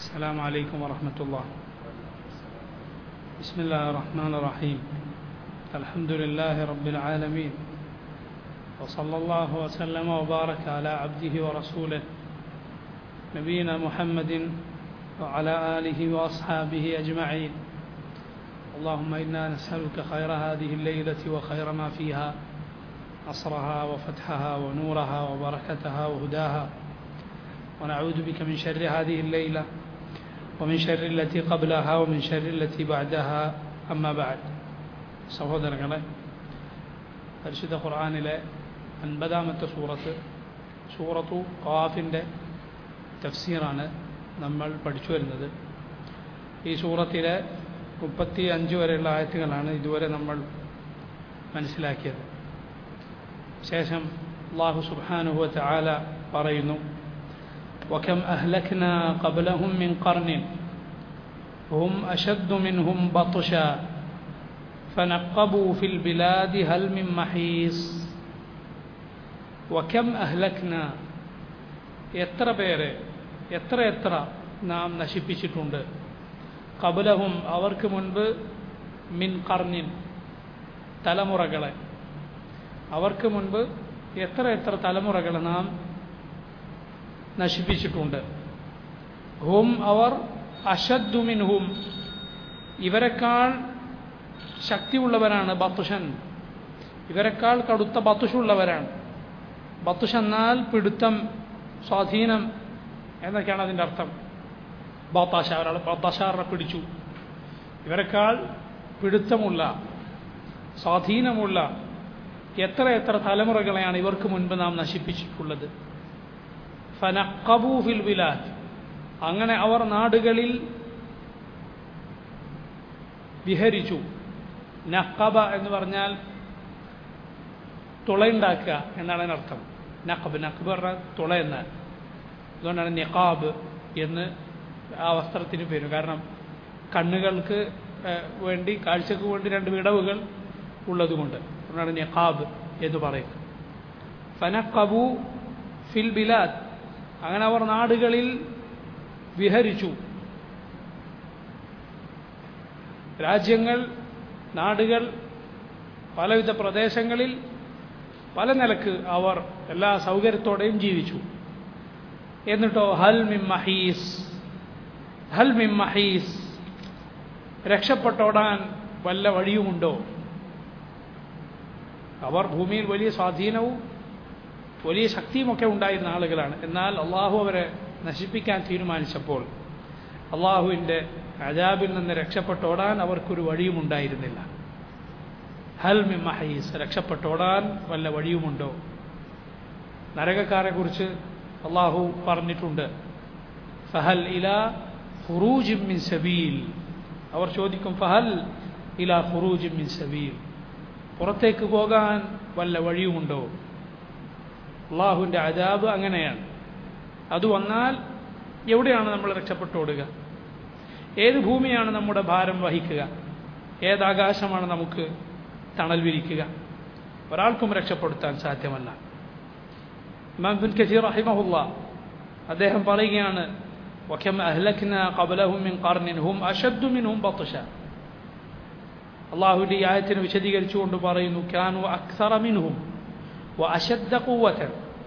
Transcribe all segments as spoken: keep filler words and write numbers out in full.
السلام عليكم ورحمة الله. بسم الله الرحمن الرحيم. الحمد لله رب العالمين، وصلى الله وسلم وبارك على عبده ورسوله نبينا محمد وعلى آله وأصحابه أجمعين. اللهم إنا نسألك خير هذه الليلة وخير ما فيها، نصرها وفتحها ونورها وبركتها وهداها، ونعوذ بك من شر هذه الليلة ومن شر التي قبلها ومن شر التي بعدها. أما بعد. സഹോദരങ്ങളെ, പരിശുദ്ധ ഖുർആനിലെ അൻപതാമത്തെ സൂറത്ത് സൂറത്തു ഖാഫിൻ്റെ തഫ്സീറാണ് നമ്മൾ പഠിച്ചു വരുന്നത്. ഈ സൂറത്തിലെ മുപ്പത്തി അഞ്ച് വരെയുള്ള ആയത്തുകളാണ് ഇതുവരെ നമ്മൾ മനസ്സിലാക്കിയത്. ശേഷം അല്ലാഹു സുബ്ഹാനഹു വ തആല പറയുന്നു, وكم أهلكنا قبلهم من قرن هم أشد منهم بطشا فنقبوا في البلاد هل من محيص. وكم أهلكنا, എത്ര പേരെ എത്ര എത്ര നാം നശിപ്പിച്ചിട്ടുണ്ട്, ഖബലഹും അവർക്ക് മുൻപ്, മിൻ ഖർനിൻ തലമുറകളെ, അവർക്ക് മുൻപ് എത്ര എത്ര തലമുറകളെ നാം നശിപ്പിച്ചിട്ടുണ്ട്. ഹും അവർ, അശദ്ദു മിൻഹും ഇവരെക്കാൾ ശക്തിയുള്ളവരാണ്, ബത്തുഷൻ ഇവരെക്കാൾ കടുത്ത ബത്തുഷുള്ളവരാണ്. ബത്തുഷ് എന്നാൽ പിടുത്തം, സ്വാധീനം എന്നൊക്കെയാണ് അതിൻ്റെ അർത്ഥം. ബത്താശ, ഒരാൾ ബത്താശാറിനെ പിടിച്ചു. ഇവരെക്കാൾ പിടുത്തമുള്ള, സ്വാധീനമുള്ള എത്ര എത്ര തലമുറകളെയാണ് ഇവർക്ക് മുൻപ് നാം നശിപ്പിച്ചിട്ടുള്ളത്. ഫനഖബൂ ഫിൽ ബിലാദ്, അങ്ങനെ അവർ നാടുകളിൽ വിഹരിച്ചു. നഖബ എന്ന് പറഞ്ഞാൽ തുളയുണ്ടാക്കുക എന്നാണ് അതിനർത്ഥം. നഖബ് നഖബ് പറഞ്ഞാൽ തുള എന്നാൽ, അതുകൊണ്ടാണ് നിഖാബ് എന്ന് ആ വസ്ത്രത്തിന് പേര്. കാരണം കണ്ണുകൾക്ക് വേണ്ടി, കാഴ്ചക്ക് വേണ്ടി രണ്ട് വിടവുകൾ ഉള്ളതുകൊണ്ട് അതുകൊണ്ടാണ് നിഖാബ് എന്ന് പറയുന്നത്. ഫനഖബൂ ഫിൽ ബിലാദ്, അങ്ങനെ അവർ നാടുകളിൽ വിഹരിച്ചു. രാജ്യങ്ങൾ, നാടുകൾ, പലവിധ പ്രദേശങ്ങളിൽ പല നിലക്ക് അവർ എല്ലാ സൗകര്യത്തോടെയും ജീവിച്ചു. എന്നിട്ടോ ഹൽ മിൻ മഹീസ്, ഹൽ മിൻ മഹീസ് രക്ഷപ്പെട്ടോടാൻ വല്ല വഴിയുമുണ്ടോ. അവർ ഭൂമിയിൽ വലിയ സ്വാധീനവും വലിയ ശക്തിയുമൊക്കെ ഉണ്ടായിരുന്ന ആളുകളാണ്. എന്നാൽ അള്ളാഹു അവരെ നശിപ്പിക്കാൻ തീരുമാനിച്ചപ്പോൾ അള്ളാഹുവിൻ്റെ അദാബിൽ നിന്ന് രക്ഷപ്പെട്ടോടാൻ അവർക്കൊരു വഴിയും ഉണ്ടായിരുന്നില്ല. ഹൽ മിൻ മഹീസ്, രക്ഷപ്പെട്ടോടാൻ വല്ല വഴിയുമുണ്ടോ. നരകക്കാരെ കുറിച്ച് അള്ളാഹു പറഞ്ഞിട്ടുണ്ട്, ഫഹൽ ഇലാ ഖുറൂജിൻ മിൻ സബീൽ, അവർ ചോദിക്കും ഫഹൽ ഇലാ ഖുറൂജിൻ മിൻ സബീൽ, പുറത്തേക്ക് പോകാൻ വല്ല വഴിയുമുണ്ടോ. അള്ളാഹുവിൻ്റെ അദാബ് അങ്ങനെയാണ്. അത് വന്നാൽ എവിടെയാണ് നമ്മൾ രക്ഷപ്പെട്ടോടുക? ഏത് ഭൂമിയാണ് നമ്മുടെ ഭാരം വഹിക്കുക? ഏതാകാശമാണ് നമുക്ക് തണൽ വിരിക്കുക? ഒരാൾക്കും രക്ഷപ്പെടുത്താൻ സാധ്യമല്ല. ഇമാം ഇബ്നു കസീർ റഹിമഹുല്ലാഹ് അദ്ദേഹം പറയുകയാണ്, വകം അഹ്ലക്നാ ഖബ്ലഹും മിൻ ഖർനിൻ ഹും അശദ്ദു മിൻഹും ബത്ഷ. അള്ളാഹുവിൻ്റെ ഈ ആയത്തിനെ വിശദീകരിച്ചുകൊണ്ട് പറയുന്നു, കാനു അക്സറ മിൻഹും وأشد قوة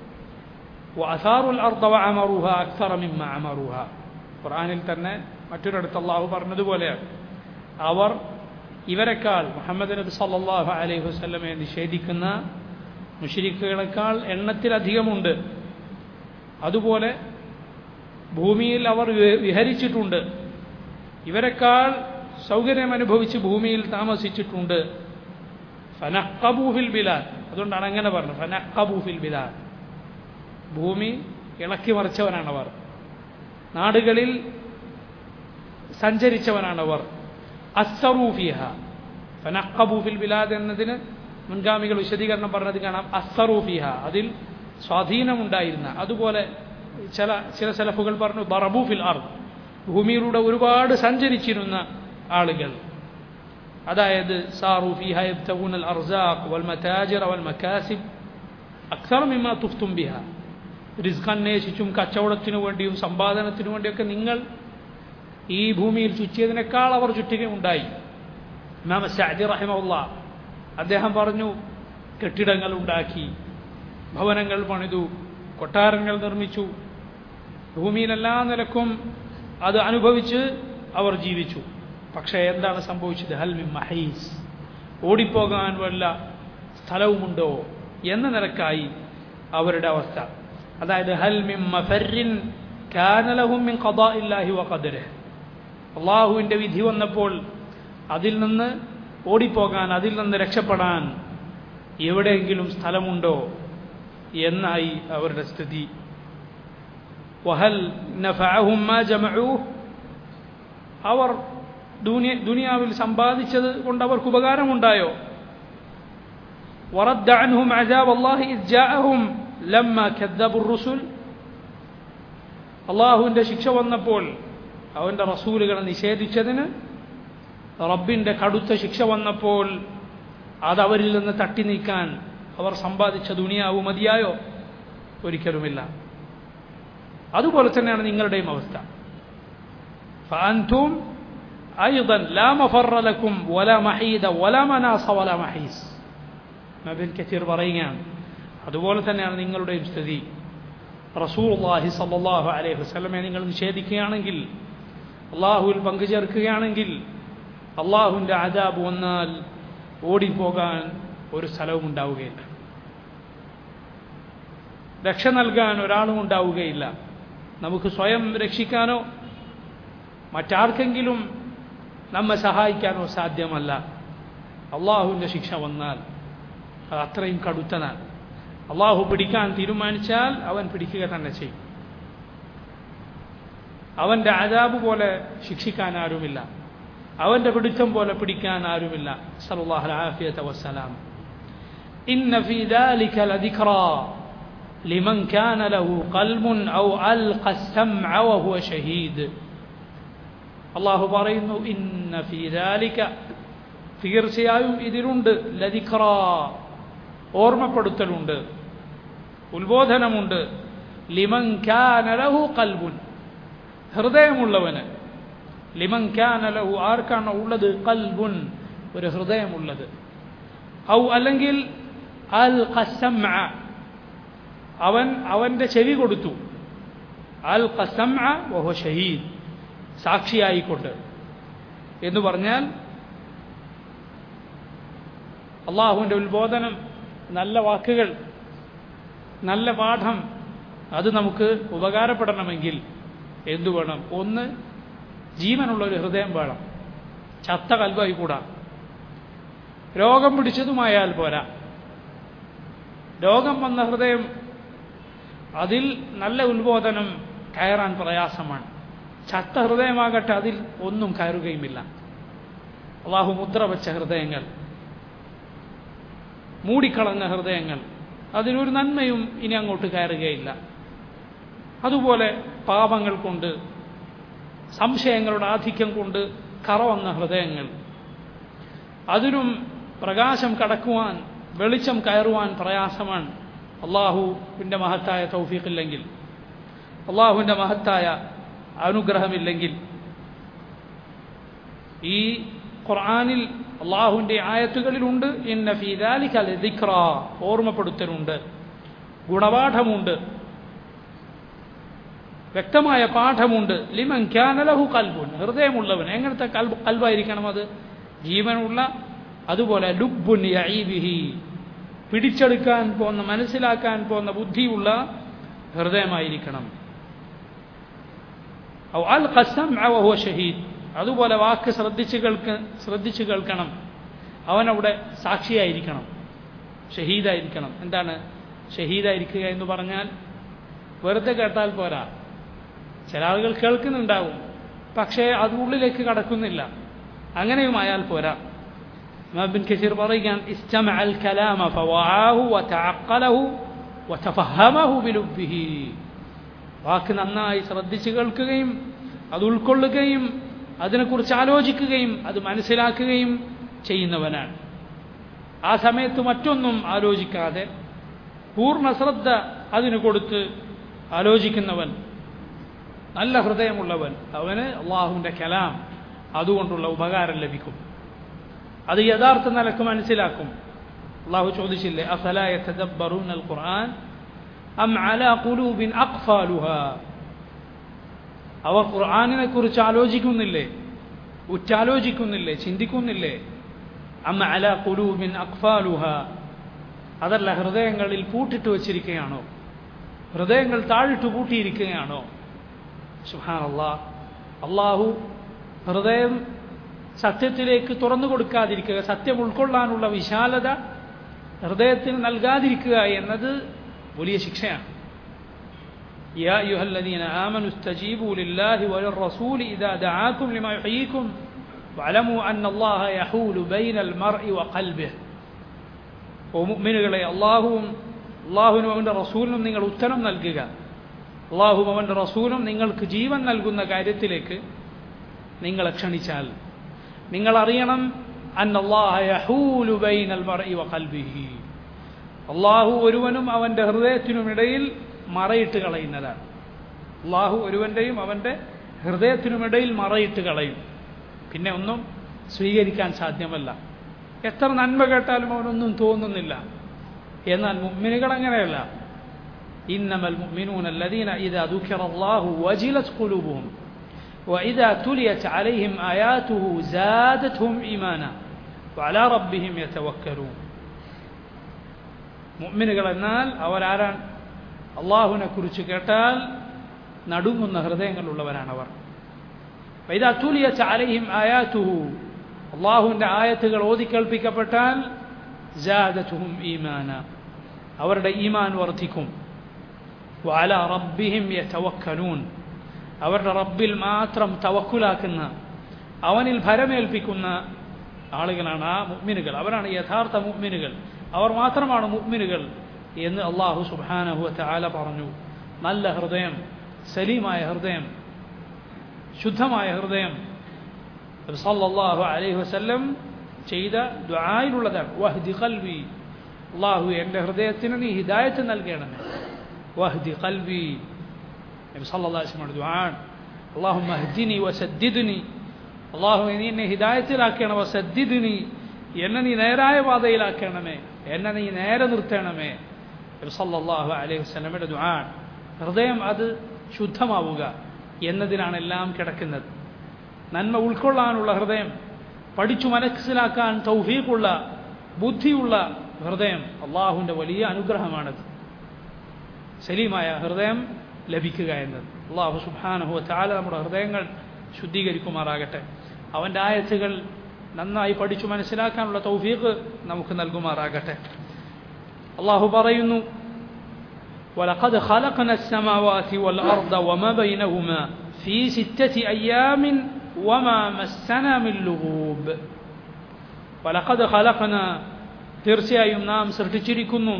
وأثاروا الأرض وعمروها أكثر مما عمروها. ഖുർആനിൽ തന്നെ മറ്റൊരിടത്ത് അള്ളാഹു പറഞ്ഞതുപോലെയാണ്, അവർ ഇവരെക്കാൾ, മുഹമ്മദ് നബി സല്ലല്ലാഹു അലൈഹി വസല്ലമയെ നിഷേധിക്കുന്ന മുശ്രിക്കുകളെക്കാൾ എണ്ണത്തിലധികമുണ്ട്. അതുപോലെ ഭൂമിയിൽ അവർ വിഹരിച്ചിട്ടുണ്ട്. ഇവരെക്കാൾ സൗകര്യം അനുഭവിച്ച് ഭൂമിയിൽ താമസിച്ചിട്ടുണ്ട്. ഫനഖബൂ ഫിൽ ബിലാദ്, അതുകൊണ്ടാണ് അങ്ങനെ പറഞ്ഞത്, ഫനഖബൂ ഫിൽ ബിലാദ്, ഭൂമി ഇളക്കി മറിച്ചവനാണവർ, നാടുകളിൽ സഞ്ചരിച്ചവനാണവർ. അസ്സറൂ ഫീഹ, ഫനഖബൂ ഫിൽ ബിലാദ് എന്നതിന് മുൻഗാമികൾ വിശദീകരണം പറഞ്ഞത് കാണാം, അസ്സറൂ ഫീഹ, അതിൽ സ്വാധീനമുണ്ടായിരുന്ന. അതുപോലെ ചില ചില സലഫുകൾ പറഞ്ഞു ദറബൂ ഫിൽ അർദ്, ഭൂമിയിലൂടെ ഒരുപാട് സഞ്ചരിച്ചിരുന്ന ആളുകൾ. അതായത് സാറു ഫീഹ യബ്തഗൂന അൽ അർസാഖ് വൽ മതാജിർ വൽ മകാസിബ് അക്സർ മിമ്മാ തുഫ്തും ബിഹ, റിസ്ക് അന്വേഷിച്ചും കച്ചവടത്തിനു വേണ്ടിയും സമ്പാദനത്തിനു വേണ്ടിയൊക്കെ നിങ്ങൾ ഈ ഭൂമിയിൽ ചുറ്റിയതിനേക്കാൾ അവർ ചുറ്റുകയുണ്ടായി. ഇമാം സഅദി റഹിമഹുല്ലാഹ് അദ്ദേഹം പറഞ്ഞു, കെട്ടിടങ്ങൾ ഉണ്ടാക്കി, ഭവനങ്ങൾ പണിതു, കൊട്ടാരങ്ങൾ നിർമ്മിച്ചു, ഭൂമിയിൽ എല്ലാ നിലക്കും അത് അനുഭവിച്ച് അവർ ജീവിച്ചു. പക്ഷേ എന്താണ് സംഭവിച്ചത്? ഹൽ മിൻ മഹീസ്, ഓടിപ്പോകാൻ വല്ല സ്ഥലവുമുണ്ടോ എന്ന നിലക്കായി അവരുടെ അവസ്ഥ. അതായത് ഹൽ മിൻ മഫറിൻ കാന ലഹും മിൻ ഖദാഇല്ലാഹി വ ഖദരിഹി, അല്ലാഹുവിൻ്റെ വിധി വന്നപ്പോൾ അതിൽ നിന്ന് ഓടിപ്പോകാൻ, അതിൽ നിന്ന് രക്ഷപ്പെടാൻ എവിടെയെങ്കിലും സ്ഥലമുണ്ടോ എന്നായി അവരുടെ സ്ഥിതി. വഹൽ നഫഅഹും മാ ജമഊഹ്, അവർ ദുനിയാവിൽ സമ്പാദിച്ചത് കൊണ്ട് അവർക്ക് ഉപകാരമുണ്ടായോ? വറദ്ദ അൻഹും അസാബ് അല്ലാഹി ഇദ് ജാഅഹും ലമ്മാ കദ്ദബു റുസുൽ, അള്ളാഹുവിൻ്റെ ശിക്ഷ വന്നപ്പോൾ അവൻ്റെ റസൂലുകളെ നിഷേധിച്ചതിന് റബ്ബിൻ്റെ കടുത്ത ശിക്ഷ വന്നപ്പോൾ അതവരിൽ നിന്ന് തട്ടി നീക്കാൻ അവർ സമ്പാദിച്ച ദുനിയാവ് മതിയായോ? ഒരിക്കലുമില്ല. അതുപോലെ തന്നെയാണ് നിങ്ങളുടെയും അവസ്ഥ. ഫഅൻതും അയ്ദൻ ലാ മഫറ ലക്കും വലാ മഹീദ വലാ മനാസ വലാ മഹീസ്. ഇബ്ൻ കസീർ പറയുകയാണ്, അതുപോലെ തന്നെയാണ് നിങ്ങളുടെയും സ്ഥിതി. റസൂലുള്ളാഹി സ്വല്ലല്ലാഹു അലൈഹി വസല്ലമയെ നിങ്ങൾ നിഷേധിക്കുകയാണെങ്കിൽ, അള്ളാഹുവിൽ പങ്കുചേർക്കുകയാണെങ്കിൽ, അള്ളാഹുവിൻ്റെ അദാബ് വന്നാൽ ഓടിപ്പോകാൻ ഒരു സ്ഥലവും ഉണ്ടാവുകയില്ല, രക്ഷ നൽകാൻ ഒരാളും ഉണ്ടാവുകയില്ല. നമുക്ക് സ്വയം രക്ഷിക്കാനോ മറ്റാർക്കെങ്കിലും നമ്മെ സഹായിക്കാനോ സാധ്യമല്ല. അള്ളാഹുവിൻ്റെ ശിക്ഷ വന്നാൽ അത് അത്രയും കടുത്തതാണ്. അള്ളാഹു പിടിക്കാൻ തീരുമാനിച്ചാൽ അവൻ പിടിക്കുക തന്നെ ചെയ്യും. അവൻ്റെ അദാബ് പോലെ ശിക്ഷിക്കാൻ ആരുമില്ല, അവൻ്റെ പിടുത്തം പോലെ പിടിക്കാൻ ആരുമില്ല. സല്ലല്ലാഹു അലൈഹി വസല്ലം. ഇന്ന ഫീ ദാലിക ലദിക്റാ ലിമൻ കാന ലഹു ഖൽബുൻ ഔ അൽഖ അസ്സംഅ വഹുവ ഷഹീദ്. അല്ലാഹു പറയുന്നു, ഇന്ന ഫീ ദാലിക, തീർച്ചയായും ഇതിലുണ്ട്, ലദിക്റാ, ഓർമ്മപ്പെടുത്തലുണ്ട്, ഉത്ബോധനമുണ്ട്, ലിമൻ കാന ലഹു ഖൽബുൻ, ഹൃദയമുള്ളവന്. ലിമൻ കാന ലഹു, ആർക്കാണോ ഉള്ളത്, ഖൽബുൻ, ഒരു ഹൃദയമുള്ളത്. ഔ അല്ലെങ്കിൽ അൽഖ അസ്സംഅ, അവൻ അവൻ്റെ ചെവി കൊടുത്തു. അൽഖ അസ്സംഅ വഹുവ ഷഹീദ്, സാക്ഷിയായിക്കൊണ്ട് എന്ന് പറഞ്ഞാൽ അള്ളാഹുവിൻ്റെ ഉത്ബോധനം, നല്ല വാക്കുകൾ, നല്ല പാഠം, അത് നമുക്ക് ഉപകാരപ്പെടണമെങ്കിൽ എന്തു വേണം? ഒന്ന്, ജീവനുള്ളൊരു ഹൃദയം വേണം. ചത്ത കൽബായി കൂടാ. രോഗം പിടിച്ചതുമായാൽ പോരാ. രോഗം വന്ന ഹൃദയം, അതിൽ നല്ല ഉത്ബോധനം കയറാൻ പ്രയാസമാണ്. ചത്ത ഹൃദയമാകട്ടെ, അതിൽ ഒന്നും കയറുകയുമില്ല. അള്ളാഹു മുദ്ര വച്ച ഹൃദയങ്ങൾ, മൂടിക്കളഞ്ഞ ഹൃദയങ്ങൾ, അതിനൊരു നന്മയും ഇനി അങ്ങോട്ട് കയറുകയില്ല. അതുപോലെ പാപങ്ങൾ കൊണ്ട്, സംശയങ്ങളുടെ ആധിക്യം കൊണ്ട് കറ വന്ന ഹൃദയങ്ങൾ, അതിനും പ്രകാശം കടക്കുവാൻ, വെളിച്ചം കയറുവാൻ പ്രയാസമാണ്. അള്ളാഹുവിൻ്റെ മഹത്തായ തൗഫീഖില്ലെങ്കിൽ, അള്ളാഹുവിൻ്റെ മഹത്തായ അനുഗ്രഹമില്ലെങ്കിൽ. ഈ ഖുർആനിൽ അള്ളാഹുവിൻ്റെ ആയത്തുകളിലുണ്ട്, ഇന്ന ഫീ ദാലിക ലദിക്റാ, ഓർമ്മപ്പെടുത്തലുണ്ട്, ഗുണപാഠമുണ്ട്, വ്യക്തമായ പാഠമുണ്ട്. ലിമൻ കാന ലഹു ഖൽബുൻ, ഹൃദയമുള്ളവൻ. എങ്ങനത്തെ കൽബ് കൽബായിരിക്കണം അത്? ജീവനുള്ള, അതുപോലെ ലുബ്ബുൻ യഈബിഹി, പിടിച്ചെടുക്കാൻ പോന്ന, മനസ്സിലാക്കാൻ പോന്ന ബുദ്ധിയുള്ള ഹൃദയമായിരിക്കണം. ഔ അൽഖ അസ്സംഅ വഹുവ ഷഹീദ്, അതുപോലെ വാക്ക് ശ്രദ്ധിച്ച് കേൾക്ക ശ്രദ്ധിച്ച് കേൾക്കണം. അവനവിടെ സാക്ഷിയായിരിക്കണം, ഷഹീദായിരിക്കണം. എന്താണ് ഷഹീദായിരിക്കുക എന്ന് പറഞ്ഞാൽ? വെറുതെ കേട്ടാൽ പോരാ. ചില ആളുകൾ കേൾക്കുന്നുണ്ടാവും, പക്ഷേ അത് ഉള്ളിലേക്ക് കടക്കുന്നില്ല. അങ്ങനെയുമായാൽ പോരാ. ഇബ്ൻ കസീർ പറയുകയാണ്, ഇസ്തമഅൽ കലാമ ഫവആഹു വതഅഖലഹു വതഫഹമഹു ബിലുബ്ബിഹി, വാക്ക് നന്നായി ശ്രദ്ധിച്ച് കേൾക്കുകയും അത് ഉൾക്കൊള്ളുകയും അതിനെക്കുറിച്ച് ആലോചിക്കുകയും അത് മനസ്സിലാക്കുകയും ചെയ്യുന്നവനാണ്. ആ സമയത്ത് മറ്റൊന്നും ആലോചിക്കാതെ പൂർണ്ണ ശ്രദ്ധ അതിന് കൊടുത്ത് ആലോചിക്കുന്നവൻ, നല്ല ഹൃദയമുള്ളവൻ അവന് അള്ളാഹുവിൻ്റെ കലാം അതുകൊണ്ടുള്ള ഉപകാരം ലഭിക്കും. അത് യഥാർത്ഥ നിലക്ക് മനസ്സിലാക്കും. അള്ളാഹു ചോദിച്ചില്ലേ, അഫലാ യതദബ്ബറൂനൽ ഖുർആൻ അം അലാ ഖുലൂബിൻ അഖ്ഫാലുഹാ, അവർ ഖുർആനിനെ കുറിച്ച് ആലോചിക്കുന്നില്ലേ, ഉറ്റാലോചിക്കുന്നില്ലേ, ചിന്തിക്കുന്നില്ലേ? അം അലാ ഖുലൂബിൻ അഖ്ഫാലുഹാ, അതല്ല ഹൃദയങ്ങളിൽ പൂട്ടിട്ട് വച്ചിരിക്കുകയാണോ, ഹൃദയങ്ങൾ താഴിട്ട് പൂട്ടിയിരിക്കുകയാണോ? സുബ്ഹാനല്ലാഹ്, അള്ളാഹു ഹൃദയം സത്യത്തിലേക്ക് തുറന്നു കൊടുക്കാതിരിക്കുക, സത്യം ഉൾക്കൊള്ളാനുള്ള വിശാലത ഹൃദയത്തിന് നൽകാതിരിക്കുക എന്നത് വലിയ ശിക്ഷയാണ്. യാ അയ്യുഹല്ലദീന ആമനു ഇസ്തജീബൂ ലില്ലാഹി വലിർറസൂലി ഇദാ ദഅാകും ലിമാ യുഹ്യീകും വഅലമൂ അന്നല്ലാഹ യഹൂലു ബൈനൽ മർഇ വഖൽബിഹി. ഓ മുഅ്മിനുകളെ, അല്ലാഹുവും അല്ലാഹുവിനും അവൻ്റെ റസൂലിനും നിങ്ങൾ ഉത്തരം നൽകുക. അല്ലാഹുവും അവൻ്റെ റസൂലും നിങ്ങൾക്ക് ജീവൻ നൽകുന്ന കാര്യത്തിലേക്ക് നിങ്ങളെ ക്ഷണിച്ചാൽ നിങ്ങൾ അറിയണം, അന്നല്ലാഹ യഹൂലു ബൈനൽ മർഇ വഖൽബിഹി, അള്ളാഹു ഒരുവനും അവൻ്റെ ഹൃദയത്തിനുമിടയിൽ മറയിട്ട് കളയുന്നതാണ്. അള്ളാഹു ഒരുവൻ്റെയും അവൻ്റെ ഹൃദയത്തിനുമിടയിൽ മറയിട്ട് കളയും, പിന്നെ ഒന്നും സ്വീകരിക്കാൻ സാധ്യമല്ല. എത്ര നന്മ കേട്ടാലും അവനൊന്നും തോന്നുന്നില്ല. എന്നാൽ മുഅ്മിനുകൾ അങ്ങനെയല്ല. ഇന്നമൽ മുഅ്മിനൂന അല്ലദീന ഇദാ ദുകിറല്ലാഹു വജിലത് ഖുലൂബുഹും വഇദാ തുലിയത് അലൈഹിം ആയാതുഹു സാദത്ഹും ഈമാനാ വഅലാ റബ്ബിഹിം യതവക്കലൂൻ. മുഅ്മിനുകൾ എന്നാൽ അവരാരാണ്? അള്ളാഹുവിനെ കുറിച്ച് കേട്ടാൽ നടുങ്ങുന്ന ഹൃദയങ്ങളുള്ളവരാണവർ. വഇദാ തുലിയത് അലൈഹിം ആയാതുഹു, അള്ളാഹുവിൻ്റെ ആയത്തുകൾ ഓതിക്കേൾപ്പിക്കപ്പെട്ടാൽ സാദത്ഹും ഈമാനാ, അവരുടെ ഈമാൻ വർദ്ധിക്കും. വഅലാ റബ്ബിഹിം യതവക്കലൂൻ, അവരുടെ റബ്ബിൽ മാത്രം തവക്കുലാക്കുന്ന, അവനിൽ ഭരമേൽപ്പിക്കുന്ന ആളുകളാണ് ആ മുഅ്മിനുകൾ. അവരാണ് യഥാർത്ഥ മുഅ്മിനുകൾ. അവർ മാത്രമാണ് മുഅ്മിനുകൾ എന്ന് അല്ലാഹു സുബ്ഹാനഹു വതആല പറഞ്ഞു. നല്ല ഹൃദയം, സലീമായ ഹൃദയം, ശുദ്ധമായ ഹൃദയം സല്ലല്ലാഹു അലൈഹി വസല്ലം ചെയ്ത ദുആയിലുള്ളതാണ്. വഹ്ദി ഖൽബി, അല്ലാഹു എൻ്റെ ഹൃദയത്തിന് നീ ഹിദായത്ത് നൽകണമേ. വഹ്ദി ഖൽബി, നബി സല്ലല്ലാഹു അലൈഹി വസല്ലം ദുആ, അല്ലാഹുമ്മ ഹ്ദിനി വസദ്ദിദ്നി, അല്ലാഹു നീ എന്നെ ഹിദായത്തിലാക്കണം, വസദ്ദിദ്നി, എന്നെ നീ നേരായ പാതയിലാക്കണമേ, എന്നെ നീ നേരെ നിർത്തണമേ. നബി സല്ലല്ലാഹു അലൈഹി വസല്ലമയുടെ ദുആ. ഹൃദയം അത് ശുദ്ധമാവുക എന്നതിനാണ് എല്ലാം കിടക്കുന്നത്. നന്മ ഉൾക്കൊള്ളാനുള്ള ഹൃദയം, പഠിച്ചു മനസ്സിലാക്കാൻ തൗഫീഖുള്ള ബുദ്ധിയുള്ള ഹൃദയം അള്ളാഹുവിൻ്റെ വലിയ അനുഗ്രഹമാണത്. സലീമായ ഹൃദയം ലഭിക്കുക എന്നത്. അള്ളാഹു സുബ്ഹാനഹു വതആല നമ്മുടെ ഹൃദയങ്ങൾ ശുദ്ധീകരിക്കുമാറാകട്ടെ. അവൻ്റെ ആയത്തുകൾ നന്നായി പഠിച്ചു മനസ്സിലാക്കാനുള്ള തൗഫീഖ് നമുക്ക് നൽകുമാറാകട്ടെ. അള്ളാഹു പറയുന്നു, വലഖദ് ഖലഖന അസ്സമാവാതി വൽ അർദ വമാ ബൈനഹുമാ ഫീ സിത്തത്തി അയ്യാമിൻ വമാ മസ്സനാ മിൻ ലുഗൂബ്. വലഖദ് ഖലഖന, തീർച്ചയായും നാം സൃഷ്ടിച്ചിരിക്കുന്നു,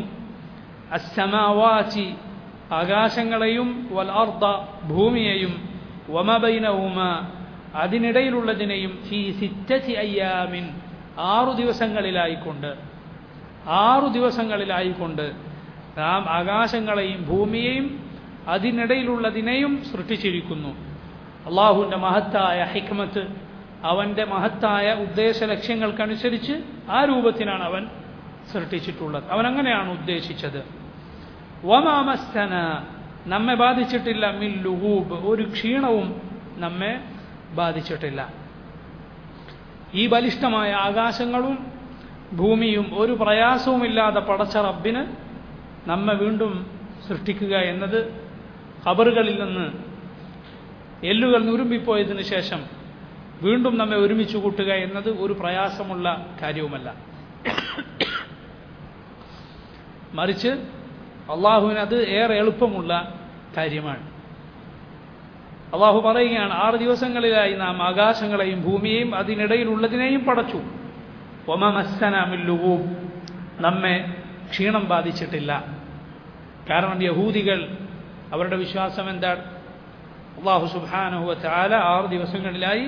അസ്സമാവാതി, ആകാശങ്ങളെയും, വൽ അർദ, ഭൂമിയെയും, വമാ ബൈനഹുമാ, അതിനിടയിലുള്ളതിനെയും, ഫീ സിത്തത്തി അയ്യാമിൻ, ആറു ദിവസങ്ങളിലായിക്കൊണ്ട്, ആറു ദിവസങ്ങളിലായിക്കൊണ്ട് നാം ആകാശങ്ങളെയും ഭൂമിയെയും അതിനിടയിലുള്ളതിനെയും സൃഷ്ടിച്ചിരിക്കുന്നു. അള്ളാഹുവിൻ്റെ മഹത്തായ ഹിക്മത്ത്, അവൻ്റെ മഹത്തായ ഉദ്ദേശ ലക്ഷ്യങ്ങൾക്കനുസരിച്ച് ആ രൂപത്തിലാണ് അവൻ സൃഷ്ടിച്ചിട്ടുള്ളത്. അവൻ അങ്ങനെയാണ് ഉദ്ദേശിച്ചത്. വമാ മസ്സന, നമ്മെ ബാധിച്ചിട്ടില്ല, മിൻ ലുഗൂബ്, ഒരു ക്ഷീണവും നമ്മെ ബാധിച്ചിട്ടില്ല. ഈ ബലിഷ്ഠമായ ആകാശങ്ങളും ഭൂമിയും ഒരു പ്രയാസവുമില്ലാതെ പടച്ച റബ്ബിന് നമ്മെ വീണ്ടും സൃഷ്ടിക്കുക എന്നത്, ഖബറുകളിൽ നിന്ന് എല്ലുകൾ നുരുമ്പിപ്പോയതിനു ശേഷം വീണ്ടും നമ്മെ ഒരുമിച്ച് കൂട്ടുക എന്നത് ഒരു പ്രയാസമുള്ള കാര്യവുമല്ല. മറിച്ച് അള്ളാഹുവിന് അത് ഏറെ എളുപ്പമുള്ള കാര്യമാണ്. അള്ളാഹു പറയുകയാണ്, ആറ് ദിവസങ്ങളിലായി നാം ആകാശങ്ങളെയും ഭൂമിയെയും അതിനിടയിലുള്ളതിനെയും പടച്ചു. വമാ മസ്സനാ മിൻ ലുഗൂബ്, നമ്മെ ക്ഷീണം ബാധിച്ചിട്ടില്ല. കാരണം യഹൂദികൾ, അവരുടെ വിശ്വാസം എന്താണ്? അല്ലാഹു സുബ്ഹാനഹു വതആല ആറ് ദിവസങ്ങളിലായി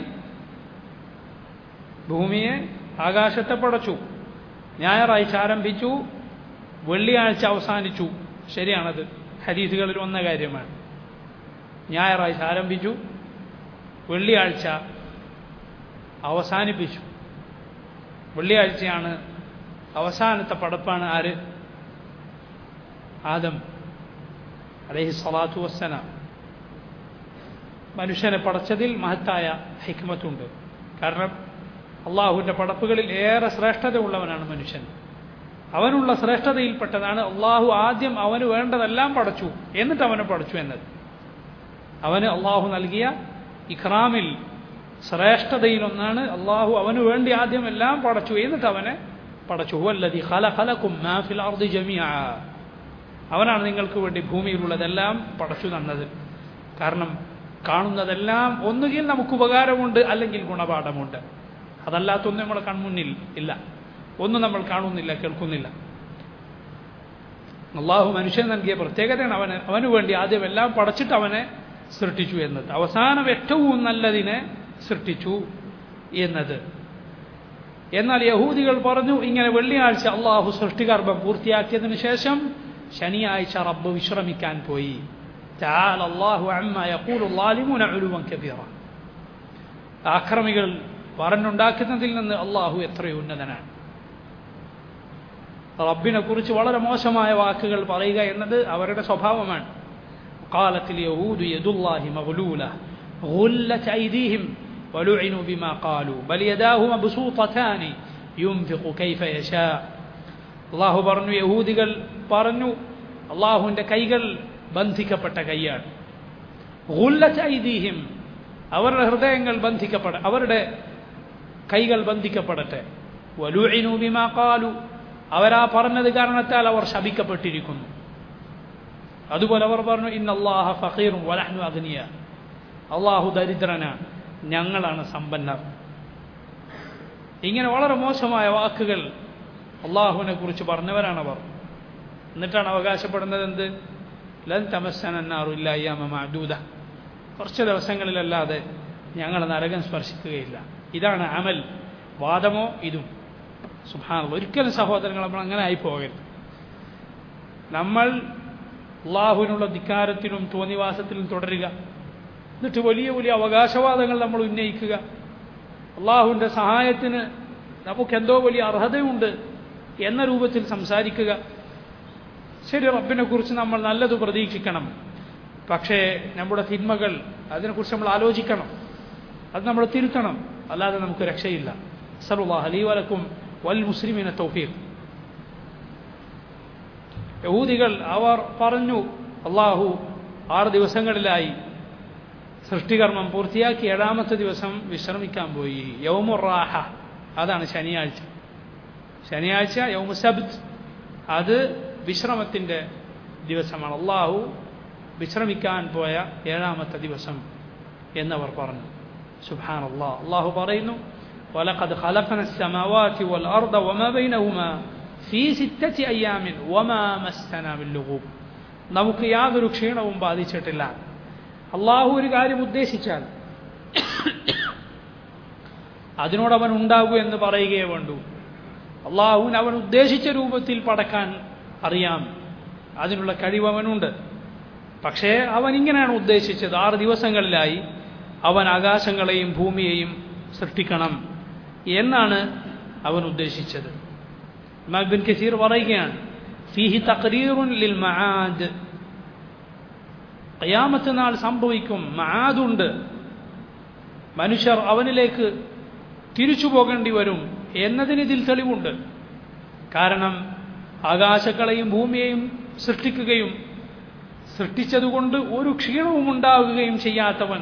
ഭൂമിയെ, ആകാശത്തെ പടച്ചു. ഞായറാഴ്ച ആരംഭിച്ചു, വെള്ളിയാഴ്ച അവസാനിച്ചു. ശരിയാണത്, ഹദീസുകളിൽ വന്ന കാര്യമാണ്. ഞായറാഴ്ച ആരംഭിച്ചു, വെള്ളിയാഴ്ച അവസാനിപ്പിച്ചു. വെള്ളിയാഴ്ചയാണ് അവസാനത്തെ പടപ്പാണ് ആര്? ആദം അലൈഹി സ്വലാത്തു വസ്സലാം. മനുഷ്യനെ പടച്ചതിൽ മഹത്തായ ഹിക്മത്തുണ്ട്. കാരണം അള്ളാഹുവിൻ്റെ പടപ്പുകളിൽ ഏറെ ശ്രേഷ്ഠത ഉള്ളവനാണ് മനുഷ്യൻ. അവനുള്ള ശ്രേഷ്ഠതയിൽപ്പെട്ടതാണ് അള്ളാഹു ആദ്യം അവന് വേണ്ടതെല്ലാം പടച്ചു, എന്നിട്ട് അവനെ പടച്ചു എന്നത്. അവന് അള്ളാഹു നൽകിയ ഇക്റാമിൽ ശ്രേഷ്ഠതയിലൊന്നാണ് അള്ളാഹു അവന് വേണ്ടി ആദ്യം എല്ലാം പടച്ചു, എന്നിട്ട് അവനെ പടച്ചു. ഹുവല്ലദീ ഖലഖലകും മാ ഫിൽ അർദി ജമീഅ. അവനാണ് നിങ്ങൾക്ക് വേണ്ടി ഭൂമിയിലുള്ളതെല്ലാം പടച്ചു തന്നത്. കാരണം കാണുന്നതെല്ലാം ഒന്നുകിൽ നമുക്ക് ഉപകാരമുണ്ട്, അല്ലെങ്കിൽ ഗുണപാഠമുണ്ട്. അതല്ലാത്തൊന്നും നമ്മുടെ കൺമുന്നിൽ ഇല്ല. ഒന്നും നമ്മൾ കാണുന്നില്ല, കേൾക്കുന്നില്ല. അള്ളാഹു മനുഷ്യൻ നൽകിയ പ്രത്യേകതയാണ് അവന് അവന് വേണ്ടി ആദ്യം എല്ലാം പടച്ചിട്ട് അവനെ സൃഷ്ടിച്ചു എന്നത്. അവസാനം ഏറ്റവും നല്ലതിനെ സൃഷ്ടിച്ചു എന്നത്. എന്നാൽ യഹൂദികൾ പറഞ്ഞു, ഇങ്ങനെ വെള്ളിയാഴ്ച അള്ളാഹു സൃഷ്ടികർമ്മം പൂർത്തിയാക്കിയതിനു ശേഷം ശനിയാഴ്ച റബ്ബ് വിശ്രമിക്കാൻ പോയി. തആല അല്ലാഹു അമ്മാ യഖൂലു ളാലിമൂന ഉലുവൻ കബീറ. ആക്രമികൾ പറഞ്ഞുണ്ടാക്കുന്നതിൽ നിന്ന് അള്ളാഹു എത്രയോ ഉന്നതനാണ്. റബ്ബിനെ കുറിച്ച് വളരെ മോശമായ വാക്കുകൾ പറയുക എന്നത് അവരുടെ സ്വഭാവമാണ്. ഖാലത്തിൽ യഹൂദു യദുല്ലാഹി മഗ്ലൂല ഗുല്ലത് ഐദീഹിം വലുഇനു ബിമാ ഖാലു ബൽ യദാഹു മബ്സൂതതാനി യുൻഫിഖു കൈഫ യശാ. അള്ളാഹു പറഞ്ഞു, യഹൂദികൾ പറഞ്ഞു അള്ളാഹുവിൻ്റെ കൈകൾ ബന്ധിക്കപ്പെട്ട കൈയാണ്. ഗുല്ലത് ഐദീഹിം, അവരുടെ ഹൃദയങ്ങൾ ബന്ധിക്കപ്പെട അവരുടെ കൈകൾ ബന്ധിക്കപ്പെടട്ടെ. വലുഇനു ബിമാ ഖാലു, അവരാ പറഞ്ഞത് കാരണത്താൽ അവർ ശപിക്കപ്പെട്ടിരിക്കുന്നു. അതുപോലെ അവർ പറഞ്ഞു, ഇന്നല്ലാഹ ഫഖീറുൻ വനഹ്നു അഗ്നിയ. അള്ളാഹു ദരിദ്രനാണ്, ഞങ്ങളാണ് സമ്പന്നർ. ഇങ്ങനെ വളരെ മോശമായ വാക്കുകൾ അള്ളാഹുവിനെ കുറിച്ച് പറഞ്ഞവരാണവർ. എന്നിട്ടാണ് അവകാശപ്പെടുന്നത് എന്ത്? ലൻ തമസ്സന അന്നാറു ഇല്ലാ അയ്യാമ മഅദൂദ. കുറച്ച് ദിവസങ്ങളിലല്ലാതെ ഞങ്ങൾ നരകം സ്പർശിക്കുകയില്ല. ഇതാണ് അമൽ. വാദമോ ഇതും. സുബ്ഹാനല്ലാഹ്. ഒരിക്കലും സഹോദരങ്ങൾ നമ്മൾ അങ്ങനെ ആയി പോകരുത്. നമ്മൾ അള്ളാഹുവിനുള്ള ധിക്കാരത്തിലും തോന്നിവാസത്തിലും തുടരുക, എന്നിട്ട് വലിയ വലിയ അവകാശവാദങ്ങൾ നമ്മൾ ഉന്നയിക്കുക. അള്ളാഹുവിൻ്റെ സഹായത്തിന് നമുക്കെന്തോ വലിയ അർഹതയുണ്ട് എന്ന രൂപത്തിൽ സംസാരിക്കുക. ശരി, റബ്ബിനെ കുറിച്ച് നമ്മൾ നല്ലത് പ്രതീക്ഷിക്കണം. പക്ഷേ നമ്മുടെ തിന്മകൾ, അതിനെക്കുറിച്ച് നമ്മൾ ആലോചിക്കണം, അത് നമ്മൾ തിരുത്തണം. അല്ലാതെ നമുക്ക് രക്ഷയില്ല. സല്ലല്ലാഹു അലൈഹി വലക്കും വൽ മുസ്ലിമീന തൗഫീഖ്. യഹൂദികൾ അവർ പറഞ്ഞു, അള്ളാഹു ആറ് ദിവസങ്ങളിലായി സൃഷ്ടികർമ്മം പൂർത്തിയാക്കി ഏഴാമത്തെ ദിവസം വിശ്രമിക്കാൻ പോയി. യൗമുർ റാഹ, അതാണ് ശനിയാഴ്ച. ശനിയാഴ്ച യൗമു സബ്ത്, അത് വിശ്രമത്തിൻ്റെ ദിവസമാണ്. അള്ളാഹു വിശ്രമിക്കാൻ പോയ ഏഴാമത്തെ ദിവസം എന്നവർ പറഞ്ഞു. സുബ്ഹാനല്ലാഹ്. അള്ളാഹു പറയുന്നു, വലഖദ് ഖലഖന السماوات والأرض وما بينهما في ستة أيام وما مسنا باللغوب. നമുക്ക് യാതൊരു ക്ഷീണവും ബാധിച്ചിട്ടില്ല. അള്ളാഹു ഒരു കാര്യം ഉദ്ദേശിച്ചാൽ അതിനോടവൻ ഉണ്ടാകൂ എന്ന് പറയുകയേ വേണ്ടൂ. അള്ളാഹുവിന് അവൻ ഉദ്ദേശിച്ച രൂപത്തിൽ പടക്കാൻ അറിയാം, അതിനുള്ള കഴിവ് അവനുണ്ട്. പക്ഷേ അവൻ ഇങ്ങനെയാണ് ഉദ്ദേശിച്ചത്, ആറ് ദിവസങ്ങളിലായി അവൻ ആകാശങ്ങളെയും ഭൂമിയെയും സൃഷ്ടിക്കണം എന്നാണ് അവൻ ഉദ്ദേശിച്ചത്. ഇമാം ഇബ്നു കസീർ പറയുകയാണ്, ഫീഹി തഖ്രീറുൻ ലിൽ മആദ്. ഖിയാമത്ത് നാൾ സംഭവിക്കും, മആദുണ്ട്, മനുഷ്യർ അവനിലേക്ക് തിരിച്ചു പോകേണ്ടി വരും എന്നതിന് ഇതിൽ തെളിവുണ്ട്. കാരണം ആകാശങ്ങളെയും ഭൂമിയെയും സൃഷ്ടിക്കുകയും സൃഷ്ടിച്ചതുകൊണ്ട് ഒരു ക്ഷീണവും ഉണ്ടാവുകയും ചെയ്യാത്തവൻ,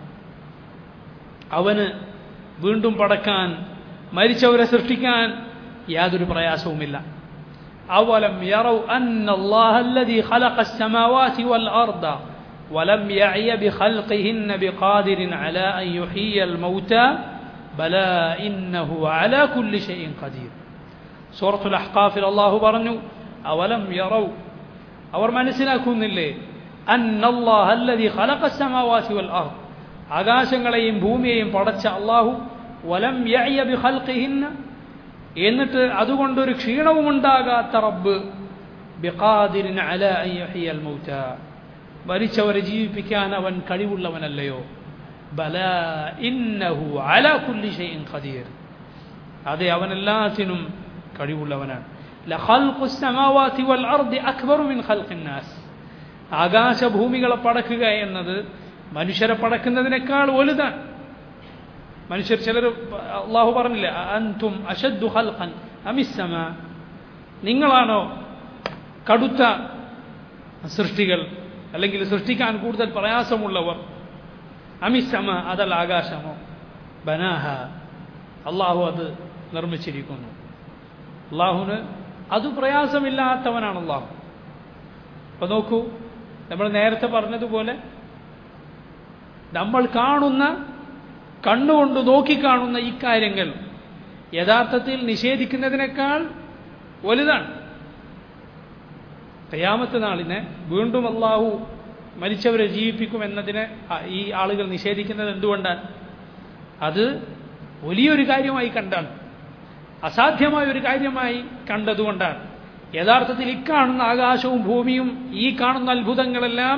അവന് വീണ്ടും പടക്കാൻ, മരിച്ചവരെ സൃഷ്ടിക്കാൻ യാതൊരു പ്രയാസവുമില്ല. അവലം യറൗ അന്നല്ലാഹ അല്ലദീ ഖലഖസ് സമാവാതി വൽ അർദ വലം യഅയ ബിഖൽഖിഹിന്ന ബിഖാദിരിൻ അലാ അൻ യുഹ്യിയൽ മൗതാ ബലാ ഇന്നഹു അലാ കുല്ലി ഷൈഇൻ ഖദീർ. സൂറത്തുൽ അഹ്ഖാഫിൽ അല്ലാഹു പറഞ്ഞു, അവലം യറൗ, അവർ മനസ്സിലാക്കുന്നില്ലേ, അന്നല്ലാഹ അല്ലദീ ഖലഖസ് സമാവാതി വൽ അർദ, ആകാശങ്ങളെയും ഭൂമിയെയും പടച്ച അള്ളാഹു, വലം യഅയ ബിഖൽഖിഹിന്ന, എന്നിട്ട് അതുകൊണ്ടൊരു ക്ഷീണവും ഉണ്ടാകാത്ത റബ്ബ്, ബിഖാദിരിൻ അലാ അൻ യുഹ്യിയൽ മൗതാ, മരിച്ചവരെ ജീവിപ്പിക്കാൻ അവൻ കഴിവുള്ളവനല്ലയോ? ബലാ ഇന്നഹു അലാ കുല്ലി ഷൈഇൻ ഖദീർ. അതെ, അവൻ എല്ലാത്തിനും കഴിവുള്ളവനാണ്. ലഖൽഖുസ് സമാവാതി വൽ അർദി അക്ബറു മിൻ ഖൽഖിൻ നാസ്. ആകാശഭൂമികളെ പടക്കുക എന്നത് മനുഷ്യരെ പടക്കുന്നതിനേക്കാൾ വലുതാണ്. മനുഷ്യർ ചിലർ അള്ളാഹു പറഞ്ഞില്ല, അൻതും അശദ്ദു ഖൽഖൻ അമിസ് സമാ, നിങ്ങളാണോ കടുത്ത സൃഷ്ടികൾ, അല്ലെങ്കിൽ സൃഷ്ടിക്കാൻ കൂടുതൽ പ്രയാസമുള്ളവർ? അമിസ് സമാ, അതല്ല ആകാശമോ? ബനാഹ, അള്ളാഹു അത് നിർമ്മിച്ചിരിക്കുന്നു. അള്ളാഹുവിന് അത് പ്രയാസമില്ലാത്തവനാണ് അള്ളാഹു. അപ്പൊ നോക്കൂ, നമ്മൾ നേരത്തെ പറഞ്ഞതുപോലെ നമ്മൾ കാണുന്ന, കണ്ണുകൊണ്ട് നോക്കിക്കാണുന്ന ഈ കാര്യങ്ങൾ യഥാർത്ഥത്തിൽ നിഷേധിക്കുന്നതിനേക്കാൾ വലുതാണ്. ഖിയാമത്ത് നാളിനെ വീണ്ടും അള്ളാഹു മരിച്ചവരെ ജീവിപ്പിക്കുമെന്നതിനെ ഈ ആളുകൾ നിഷേധിക്കുന്നത് എന്തുകൊണ്ടാണ്? അത് വലിയൊരു കാര്യമായി കണ്ടാണ്, അസാധ്യമായ ഒരു കാര്യമായി കണ്ടതുകൊണ്ടാണ്. യഥാർത്ഥത്തിൽ ഈ കാണുന്ന ആകാശവും ഭൂമിയും ഈ കാണുന്ന അത്ഭുതങ്ങളെല്ലാം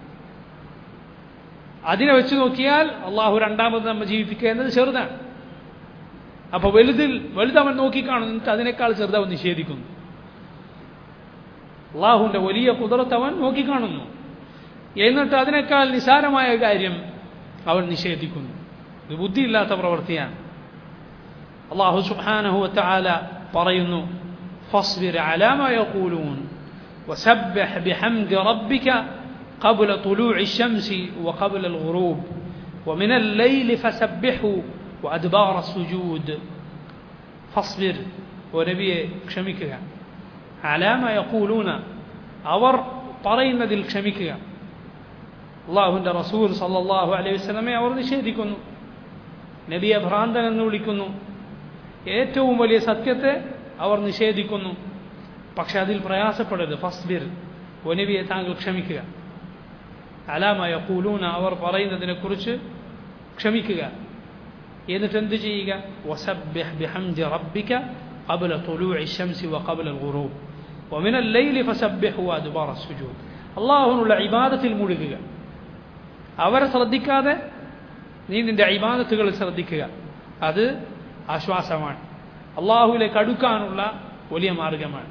അതിനെ വെച്ച് നോക്കിയാൽ അള്ളാഹു രണ്ടാമത് നമ്മെ ജീവിപ്പിക്കുക എന്നത് ചെറുതാണ്. അപ്പൊ വലുതിൽ വലുതവൻ നോക്കിക്കാണുന്നിട്ട് അതിനേക്കാൾ ചെറുതവൻ നിഷേധിക്കുന്നു. അള്ളാഹുവിന്റെ വലിയ ഖുദ്റത്ത് അവൻ നോക്കിക്കാണുന്നു, എന്നിട്ട് അതിനേക്കാൾ നിസാരമായ കാര്യം അവൻ നിഷേധിക്കുന്നു. ഇത് ബുദ്ധിയില്ലാത്ത പ്രവൃത്തിയാണ്. അള്ളാഹു സുബ്ഹാനഹു വതആല പറയുന്നു, ഫസ്ബിർ അലാ മാ യഖൂലൂൻ വസബ്ബിഹ് ബിഹംദി റബ്ബിക ഖബ്ല തുലൂഇ ശംസി വഖബ്ല അൽഗുറൂബ് വമിന അല്ലൈലി ഫസബ്ബിഹു വഅദ്ബാറ അസ്സുജൂദ്. ഫസ്ബിർ, ഓ നബിയെ ക്ഷമിക്കുക, അലാ മാ യഖൂലൂന, അവർ പറയുന്നതിൽ ക്ഷമിക്കുക. അള്ളാഹുവിന്റെ റസൂൽ സല്ലല്ലാഹു അലൈഹി വസല്ലമയെ അവർ നിഷേധിക്കുന്നു, നബിയെ ഭ്രാന്തൻ എന്ന് വിളിക്കുന്നു, ഏറ്റവും വലിയ സത്യത്തെ അവർ നിഷേധിക്കുന്നു. പക്ഷെ അതിൽ പ്രയാസപ്പെടരുത്. ഫസ്ബിർ, ഓ നബിയെ താങ്കൾ ക്ഷമിക്കുക. അലാ മാ യഖൂലൂന, അവർ പറയുന്നതിനെ കുറിച്ച് ക്ഷമിക്കുക. എന്നിട്ട് എന്ത് ചെയ്യുക? വസബ്ബിഹ് ബിഹംദി റബ്ബിക ഖബ്ല തുലൂഇ ശംസി വഖബ്ല അൽഗുറൂബ് വമിന അല്ലൈലി ഫസബ്ബിഹു വഅദ്ബാറ അസ്സുജൂദ്. അള്ളാഹുവിനുള്ള ഇബാദത്തിൽ മുഴുകുക. അവരെ ശ്രദ്ധിക്കാതെ നീ നിന്റെ ഇബാദത്തുകളിൽ ശ്രദ്ധിക്കുക. അത് ആശ്വാസമാണ്, അള്ളാഹുവിലേക്ക് അടുക്കാനുള്ള വലിയ മാർഗമാണ്.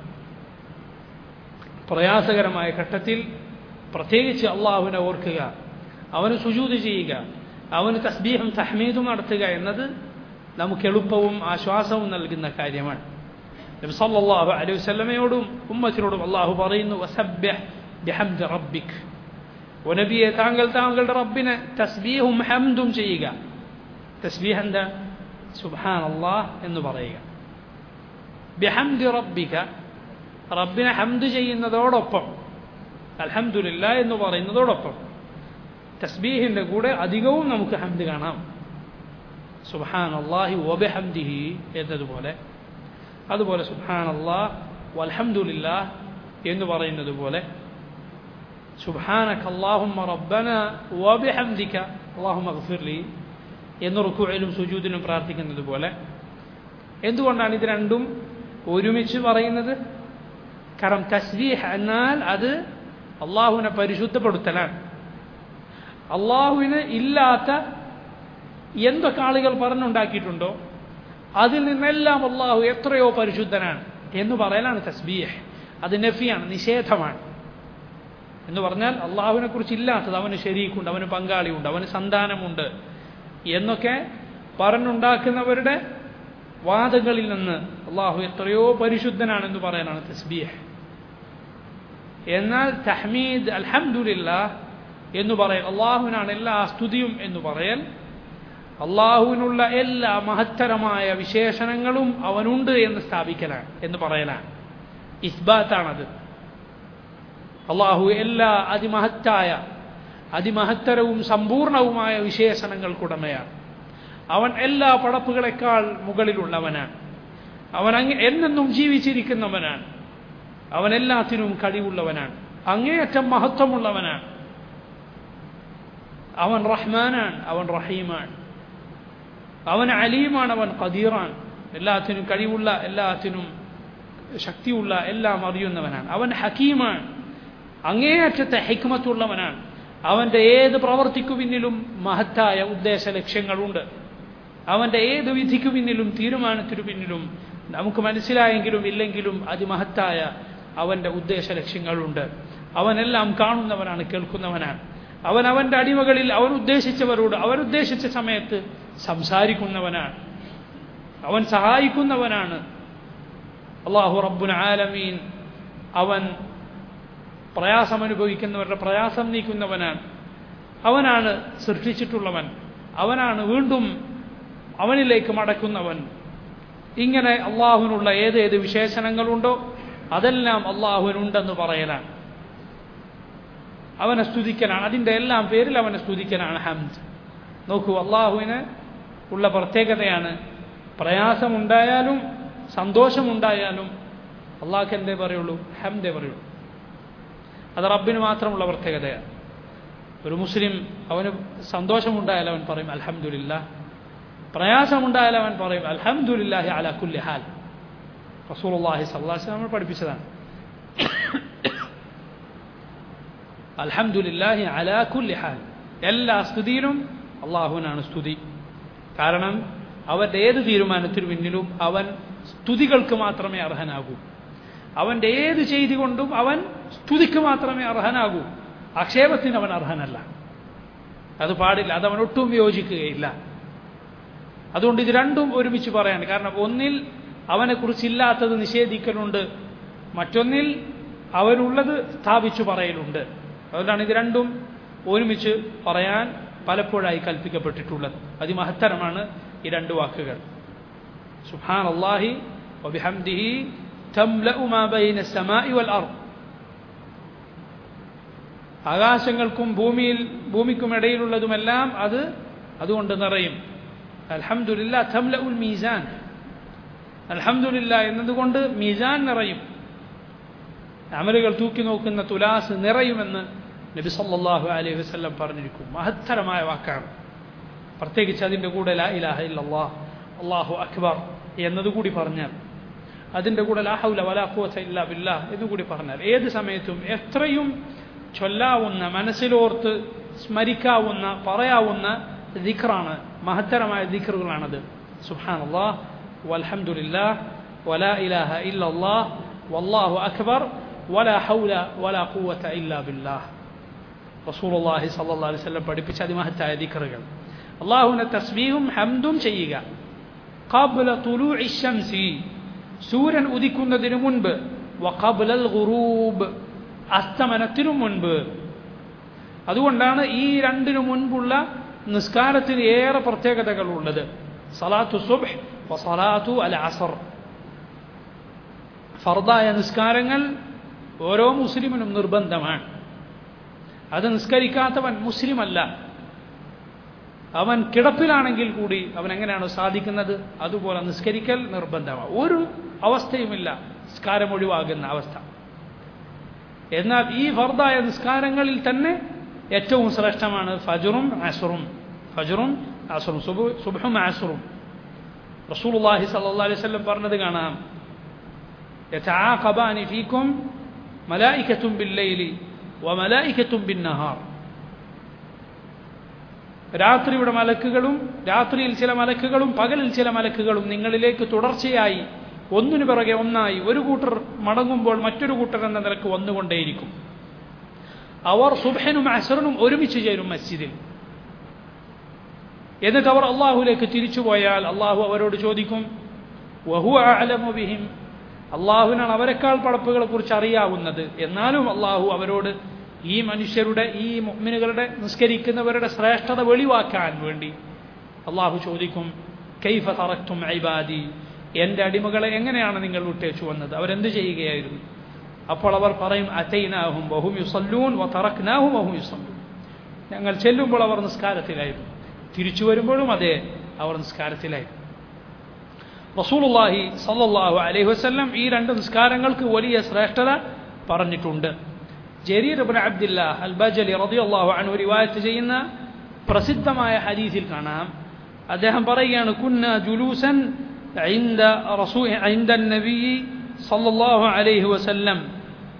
പ്രയാസകരമായ ഘട്ടത്തിൽ പ്രത്യേകിച്ച് അള്ളാഹുവിനെ ഓർക്കുക, അവന് സുജൂദ് ചെയ്യുക, അവന് തസ്ബീഹും തഹ്മീദും നടത്തുക എന്നത് നമുക്ക് എളുപ്പവും ആശ്വാസവും നൽകുന്ന കാര്യമാണ്. നബി സല്ലല്ലാഹു അലൈഹി വസല്ലമയോടും ഉമ്മത്തിനോടും അള്ളാഹു പറയുന്നു, വസബ്ബിഹ് ബിഹംദി റബ്ബിക്, ഓ നബിയെ താങ്കൾ താങ്കളുടെ റബ്ബിനെ തസ്ബീഹും ഹംദും ചെയ്യുക. തസ്ബീഹ് എന്താ? സുബ്ഹാനല്ലാഹ് എന്ന് പറയുക. ബിഹംദി റബ്ബിക, റബ്ബിനെ ഹംദ് ചെയ്യുന്നതോടൊപ്പം, അൽഹംദുലില്ലാഹ് എന്ന് പറയുന്നതോടൊപ്പം തസ്ബീഹിന്റെ കൂടെ അധികവും നമുക്ക് ഹംദ് കാണാം. സുബ്ഹാനല്ലാഹി വബിഹംദിഹി എന്നതുപോലെ, അതുപോലെ സുബ്ഹാനല്ലാഹ് വൽഹംദുലില്ലാഹ് എന്ന് പറയുന്നത് പോലെ, സുബ്ഹാനക അല്ലാഹുമ്മ റബ്ബന വബിഹംദിക അല്ലാഹുമ്മഗ്ഫിർലി എന്ന് റുക്കൂഇലും സുജൂദിലും പ്രാർത്ഥിക്കുന്നത് പോലെ. എന്തുകൊണ്ടാണ് ഇത് രണ്ടും ഒരുമിച്ച് പറയുന്നത്? കാരണം തസ്ബീഹ് എന്നാൽ അത് അള്ളാഹുവിനെ പരിശുദ്ധപ്പെടുത്തലാണ്. അള്ളാഹുവിന് ഇല്ലാത്ത എന്തൊക്കെ ആളുകൾ പറഞ്ഞുണ്ടാക്കിയിട്ടുണ്ടോ അതിൽ നിന്നെല്ലാം അള്ളാഹു എത്രയോ പരിശുദ്ധനാണ് എന്ന് പറയലാണ് തസ്ബീഹ്. അത് നഫിയാണ്, നിഷേധമാണ്. എന്ന് പറഞ്ഞാൽ അള്ളാഹുവിനെ കുറിച്ച് ഇല്ലാത്തത്, അവന് ശരീക്കുണ്ട്, അവന് പങ്കാളിയുണ്ട്, അവന് സന്താനമുണ്ട് എന്നൊക്കെ പറഞ്ഞുണ്ടാക്കുന്നവരുടെ വാദങ്ങളിൽ നിന്ന് അള്ളാഹു എത്രയോ പരിശുദ്ധനാണെന്ന് പറയാനാണ് തസ്ബീഹ്. എന്നാൽ തഹ്മീദ്, അൽഹംദുലില്ലാഹ് എന്ന് പറയൽ, അള്ളാഹുവിനാണ് എല്ലാ സ്തുതിയും എന്ന് പറയൽ, അള്ളാഹുവിനുള്ള എല്ലാ മഹത്തരമായ വിശേഷണങ്ങളും അവനുണ്ട് എന്ന് സ്ഥാപിക്കലാണ്, എന്ന് പറയലാണ്, ഇസ്ബാത്താണത്. അള്ളാഹു എല്ലാ അതിമഹത്തായ അതിമഹത്തരവും സമ്പൂർണവുമായ വിശേഷണങ്ങൾക്കുടമയാണ്. അവൻ എല്ലാ പടപ്പുകളെക്കാൾ മുകളിലുള്ളവനാണ്. അവൻ അങ്ങ് എന്നെന്നും ജീവിച്ചിരിക്കുന്നവനാണ്. അവൻ എല്ലാത്തിനും കഴിവുള്ളവനാണ്, അങ്ങേയറ്റം മഹത്വമുള്ളവനാണ്. അവൻ റഹ്മാനാണ്, അവൻ റഹീമാണ്, അവൻ അലീമാണ്, അവൻ ഖദീറാണ്. എല്ലാത്തിനും കഴിവുള്ള, എല്ലാത്തിനും ശക്തിയുള്ള, എല്ലാം അറിയുന്നവനാണ്. അവൻ ഹക്കീമാണ്, അങ്ങേയറ്റത്തെ ഹിക്മത്തുള്ളവനാണ്. അവൻ്റെ ഏത് പ്രവർത്തിക്കു പിന്നിലും മഹത്തായ ഉദ്ദേശ ലക്ഷ്യങ്ങളുണ്ട്. അവൻ്റെ ഏത് വിധിക്കു പിന്നിലും തീരുമാനത്തിനു പിന്നിലും നമുക്ക് മനസ്സിലായെങ്കിലും ഇല്ലെങ്കിലും അതിമഹത്തായ അവൻ്റെ ഉദ്ദേശ ലക്ഷ്യങ്ങളുണ്ട്. അവനെല്ലാം കാണുന്നവനാണ്, കേൾക്കുന്നവനാണ്. അവൻ അവൻ്റെ അടിമകളിൽ അവൻ ഉദ്ദേശിച്ചവരോട് അവരുദ്ദേശിച്ച സമയത്ത് സംസാരിക്കുന്നവനാണ്. അവൻ സഹായിക്കുന്നവനാണ്. അല്ലാഹു റബ്ബുൽ ആലമീൻ അവൻ പ്രയാസമനുഭവിക്കുന്നവരുടെ പ്രയാസം നീക്കുന്നവനാണ്. അവനാണ് സൃഷ്ടിച്ചിട്ടുള്ളവൻ. അവനാണ് വീണ്ടും അവനിലേക്ക് മടക്കുന്നവൻ. ഇങ്ങനെ അള്ളാഹുവിനുള്ള ഏതേത് വിശേഷണങ്ങളുണ്ടോ അതെല്ലാം അള്ളാഹുവിനുണ്ടെന്ന് പറയലാണ്. അവനെ സ്തുതിക്കലാണ്. അതിൻ്റെ എല്ലാം പേരിൽ അവനെ സ്തുതിക്കലാണ് ഹംദ്. നോക്കൂ, അള്ളാഹുവിന് ഉള്ള പ്രത്യേകതയാണ് പ്രയാസമുണ്ടായാലും സന്തോഷമുണ്ടായാലും അള്ളാഹ്ക്ക് എന്തേ പറയുള്ളൂ? ഹംദേ പറയുള്ളൂ. അത് റബ്ബിന് മാത്രമുള്ള പ്രത്യേകതയാണ്. ഒരു മുസ്ലിം അവന് സന്തോഷമുണ്ടായാൽ അവൻ പറയും അൽഹംദുലില്ലാഹ്, പ്രയാസമുണ്ടായാൽ അവൻ പറയും അൽഹംദുലില്ലാഹി അലാ കുല്ലി ഹാൽ. റസൂലുള്ളാഹി സ്വല്ലല്ലാഹു അലൈഹി വസല്ലം നമ്മൾ പഠിപ്പിച്ചതാണ്. അൽഹംദുലില്ലാഹി അലാ കുല്ലി ഹാൽ, എല്ലാ സ്തുതിയിലും അള്ളാഹുവിനാണ് സ്തുതി. കാരണം അവൻ്റെ ഏത് തീരുമാനത്തിനു പിന്നിലും അവൻ സ്തുതികൾക്ക് മാത്രമേ അർഹനാകൂ. അവൻ്റെ ഏത് ചെയ്തി കൊണ്ടും അവൻ സ്തുതിക്ക് മാത്രമേ അർഹനാകൂ. ആക്ഷേപത്തിന് അവൻ അർഹനല്ല. അത് പാടില്ല. അത് അവൻ ഒട്ടും യോജിക്കുകയില്ല. അതുകൊണ്ട് ഇത് രണ്ടും ഒരുമിച്ച് പറയാണ്. കാരണം ഒന്നിൽ അവനെക്കുറിച്ചില്ലാത്തത് നിഷേധിക്കലുണ്ട്, മറ്റൊന്നിൽ അവനുള്ളത് സ്ഥാപിച്ചു പറയലുണ്ട്. അതുകൊണ്ടാണ് ഇത് രണ്ടും ഒരുമിച്ച് പറയാൻ പലപ്പോഴായി കൽപ്പിക്കപ്പെട്ടിട്ടുള്ളത്. അതിമഹത്തരമാണ് ഈ രണ്ട് വാക്കുകൾ. സുബ്ഹാനല്ലാഹി വബിഹംദിഹി തംലഉ മാ ബൈന സമാഇ വൽ അർദ്. ആകാശങ്ങൾക്കും ഭൂമിയിൽ ഭൂമിക്കും ഇടയിലുള്ളതുമെല്ലാം അത് അതുകൊണ്ട് നിറയും. അൽഹംദുലില്ലാ തംലഉൽ മീസാൻ. അൽഹംദുലില്ലാ എന്നതുകൊണ്ട് മീസാൻ നിറയും. അമലുകൾ തൂക്കി നോക്കുന്ന തുലാസ് നിറയുമെന്ന് നബി സല്ലല്ലാഹു അലൈഹി വസല്ലം പറഞ്ഞിരിക്കും. മഹത്തരമായ വാക്കാണ്. പ്രത്യേകിച്ച് അതിൻ്റെ കൂടെ ലാ ഇലാഹ ഇല്ലല്ലാഹ് അല്ലാഹു അക്ബർ എന്നതുകൂടി പറഞ്ഞാൽ, അതിൻ്റെ കൂടെ ലാ ഹൗല വലാ ഖുവത ഇല്ലാ ബില്ലാഹ് എന്നുകൂടി പറഞ്ഞാൽ ഏത് സമയത്തും എത്രയും ചൊല്ലാവുന്ന, മനസ്സിലോർത്ത് സ്മരിക്കാവുന്ന, പറയാവുന്ന ദിക്റാണ്, മഹത്തരമായ ദിക്റുകളാണത്. സുബ്ഹാനല്ലാഹ് വൽഹംദുലില്ലാഹ് വലാ ഇലാഹ ഇല്ലല്ലാഹ് വല്ലാഹു അക്ബർ വലാ ഹൗല വലാ ഖുവത ഇല്ലാ ബില്ലാഹ്. റസൂലുള്ളാഹി സ്വല്ലല്ലാഹു അലൈഹി വസല്ലം പഠിപ്പിച്ച അതിമഹത്തായ ദിക്റുകൾ. അല്ലാഹുവിനെ തസ്ബീഹും ഹംദും ചെയ്യുക. ഖബ്ല തുലൂഇ ശംസി, സൂര്യൻ ഉദിക്കുന്നതിനു മുൻപ്, വഖബ്ലൽ ഗുറൂബ്, അസ്തമനത്തിനു മുൻപ്. അതുകൊണ്ടാണ് ഈ രണ്ടിനു മുൻപുള്ള നിസ്കാരത്തിന് ഏറെ പ്രത്യേകതകളുള്ളത്. സലാത്തു സുബ്ഹ് വസലാത്തു അൽ അസ്ർ. ഫർദായ നിസ്കാരങ്ങൾ ഓരോ മുസ്ലിമിനും നിർബന്ധമാണ്. അത് നിസ്കരിക്കാത്തവൻ മുസ്ലിമല്ല. അവൻ കിടപ്പിലാണെങ്കിൽ കൂടി അവൻ എങ്ങനെയാണോ സാധിക്കുന്നത് അതുപോലെ നിസ്കരിക്കൽ നിർബന്ധമാണ്. ഒരു അവസ്ഥയുമില്ല നിസ്കാരം ഒഴിവാകുന്ന അവസ്ഥ. എന്നാൽ ഈ ഫർദായ നിസ്കാരങ്ങളിൽ തന്നെ ഏറ്റവും ശ്രേഷ്ഠമാണ് ഫജ്റും അസ്റും. ഫജ്റും അസ്റും, സുബ്ഹും അസ്റും. റസൂലുള്ളാഹി സ്വല്ലല്ലാഹു അലൈഹി വസല്ലം പറഞ്ഞത് കാണാം, യതആഖബാനി ഫീകും മലായികത്തുൻ ബില്ലൈലി വമലായികത്തുൻ ബിന്നഹാർ. രാത്രിയുടെ മലക്കുകളും, രാത്രിയിൽ ചില മലക്കുകളും പകലിൽ ചില മലക്കുകളും നിങ്ങളിലേക്ക് തുടർച്ചയായി ഒന്നിനു പിറകെ ഒന്നായി ഒരു കൂട്ടർ മടങ്ങുമ്പോൾ മറ്റൊരു കൂട്ടർ എന്ന നിലക്ക് വന്നുകൊണ്ടേയിരിക്കും. അവർ സുബ്ഹിനും അസ്റിനും ഒരുമിച്ച് ചേരും മസ്ജിദിൽ. എന്നിട്ട് അവർ അള്ളാഹുലേക്ക് തിരിച്ചുപോയാൽ അള്ളാഹു അവരോട് ചോദിക്കും, വഹുവ അഅലമു ബിഹിം, അള്ളാഹുവിനാണ് അവരെക്കാൾ പടപ്പുകളെ കുറിച്ച് അറിയാവുന്നത്. എന്നാലും അള്ളാഹു അവരോട് ഈ മനുഷ്യരുടെ, ഈ മുഅ്മിനുകളുടെ, നിസ്കരിക്കുന്നവരുടെ ശ്രേഷ്ഠത വെളിവാക്കാൻ വേണ്ടി അള്ളാഹു ചോദിക്കും, കൈഫ തറക്തും ഇബാദി, എൻ്റെ അടിമകളെ എങ്ങനെയാണ് നിങ്ങൾ വിട്ടേച്ചു വന്നത്, അവരെന്ത് ചെയ്യുകയായിരുന്നു? അപ്പോൾ അവർ പറയും, അതൈനാഹും വഹും യുസല്ലൂൻ വതറക്നാഹും വഹും യുസല്ലൂൻ. ഞങ്ങൾ ചെല്ലുമ്പോൾ അവർ നിസ്കാരത്തിലായിരുന്നു, തിരിച്ചു വരുമ്പോഴും അതേ അവർ നിസ്കാരത്തിലായിരുന്നു. റസൂലുള്ളാഹി സ്വല്ലല്ലാഹു അലൈഹി വസല്ലം ഈ രണ്ട് നിസ്കാരങ്ങൾക്ക് വലിയ ശ്രേഷ്ഠത പറഞ്ഞിട്ടുണ്ട്. ജരീർ ഇബ്നു അബ്ദില്ലാഹ് അൽ ബജലി റളിയല്ലാഹു അൻഹു റിവായത്ത് ചെയ്യുന്ന പ്രസിദ്ധമായ ഹദീസിൽ കാണാം, അദ്ദേഹം പറയുകയാണ്, കുന്നാ ജുലൂസൻ عند رسول عند النبي صلى الله عليه وسلم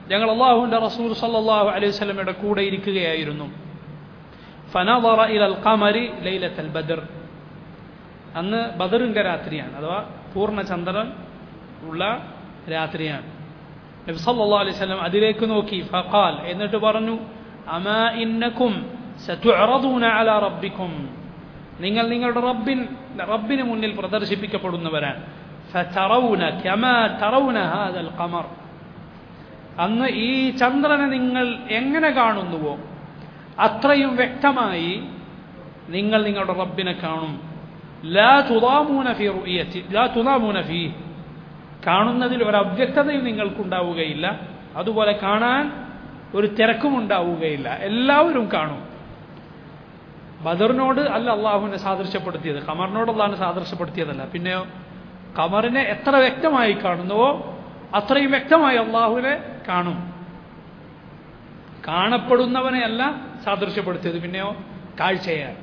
ഞങ്ങൾ അല്ലാഹുവിൻ്റെ റസൂൽ സല്ലല്ലാഹു അലൈഹി വസല്ലമയുടെ കൂടെ ഇരിക്കുകയായിരുന്നു. ഫനദറ ഇലൽ ഖമരി ലൈലത്തൽ ബദർ, അന്ന് ബദറിൻ്റെ രാത്രിയാണ്, അഥവാ പൂർണ്ണചന്ദ്രൻ ഉള്ള രാത്രിയാണ്. നബി സല്ലല്ലാഹു അലൈഹി വസല്ലം അതിലേക്ക് നോക്കി. ഫഖാൽ, എന്നിട്ട് പറഞ്ഞു, അമാ ഇന്നകും സതുഅറദൂന അലാ റബ്ബിക്കും, നിങ്ങൾ നിങ്ങളുടെ റബ്ബിൻ റബ്ബിന് മുന്നിൽ പ്രദർശിപ്പിക്കപ്പെടുന്നവരാണ്. ഫതറൗന കമാ തറൗന ഹാദൽ ഖമർ, അന്ന് ഈ ചന്ദ്രനെ നിങ്ങൾ എങ്ങനെ കാണുന്നുവോ അത്രയും വ്യക്തമായി നിങ്ങൾ നിങ്ങളുടെ റബ്ബിനെ കാണും. ലാ തുദാമൂന ഫീ റുയതി ലാ തുദാമൂന ഫീ, കാണുന്നതിൽ ഒരു അവ്യക്തതയും നിങ്ങൾക്കുണ്ടാവുകയില്ല, അതുപോലെ കാണാൻ ഒരു തിരക്കും ഉണ്ടാവുകയില്ല, എല്ലാവരും കാണും. ബദറിനോട് അല്ല അള്ളാഹുവിനെ സാദൃശ്യപ്പെടുത്തിയത്, ഖമറിനോട് അള്ളാഹുവിനെ സാദൃശ്യപ്പെടുത്തിയതല്ല. പിന്നെയോ ഖമറിനെ എത്ര വ്യക്തമായി കാണുന്നുവോ അത്രയും വ്യക്തമായി അള്ളാഹുവിനെ കാണും. കാണപ്പെടുന്നവനെ അല്ല സാദൃശ്യപ്പെടുത്തിയത്, പിന്നെയോ കാഴ്ചയാണ്.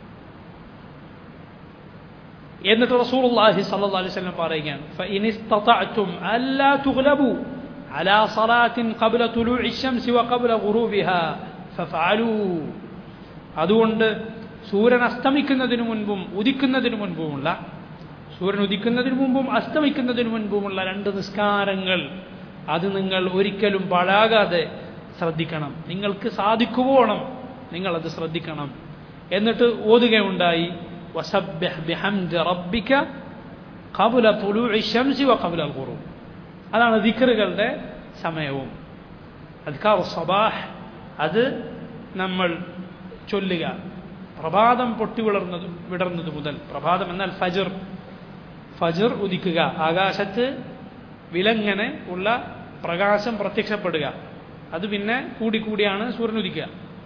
എന്നിട്ട് റസൂലുള്ളാഹി സ്വല്ലല്ലാഹു അലൈഹി വസല്ലം പറയുകയാണ്, ഫഇൻ ഇസ്തതഅതും അല്ലാ തുഗ്ലബു അലാ സലാത്തിൻ ഖബ്ല തുലൂഇ ശംസി വഖബ്ല ഗുറൂബിഹാ ഫഫഅലൂ, അതുകൊണ്ട് സൂര്യൻ അസ്തമിക്കുന്നതിനു മുൻപും ഉദിക്കുന്നതിനു മുൻപുമുള്ള സൂര്യൻ ഉദിക്കുന്നതിനു മുമ്പും അസ്തമിക്കുന്നതിനു മുൻപുമുള്ള രണ്ട് നിസ്കാരങ്ങൾ അത് നിങ്ങൾ ഒരിക്കലും പാഴാകാതെ ശ്രദ്ധിക്കണം, നിങ്ങൾക്ക് സാധിക്കുവോണം നിങ്ങളത് ശ്രദ്ധിക്കണം. എന്നിട്ട് ഓതുകയുണ്ടായി, വസബ്ബിഹ് ബിഹംദി റബ്ബിക ഖബ്ല തുലൂഇ ശംസി വഖബ്ല അൽ-ഗുറൂബ്, അതാണ് ദിക്റുകളുടെ സമയവും. അദ്കാറു സബാഹ് അത് നമ്മൾ ചൊല്ലുക പ്രഭാതം പൊട്ടി വിളർന്നത് വിടർന്നത് മുതൽ. പ്രഭാതം എന്നാൽ ഫജ്ർ, ഫജ്ർ ഉദിക്കുക, ആകാശത്ത് വിലങ്ങനെ ഉള്ള പ്രകാശം പ്രത്യക്ഷപ്പെടുക, അത് പിന്നെ കൂടിക്കൂടിയാണ് സൂര്യൻ ഉദിക്കുക.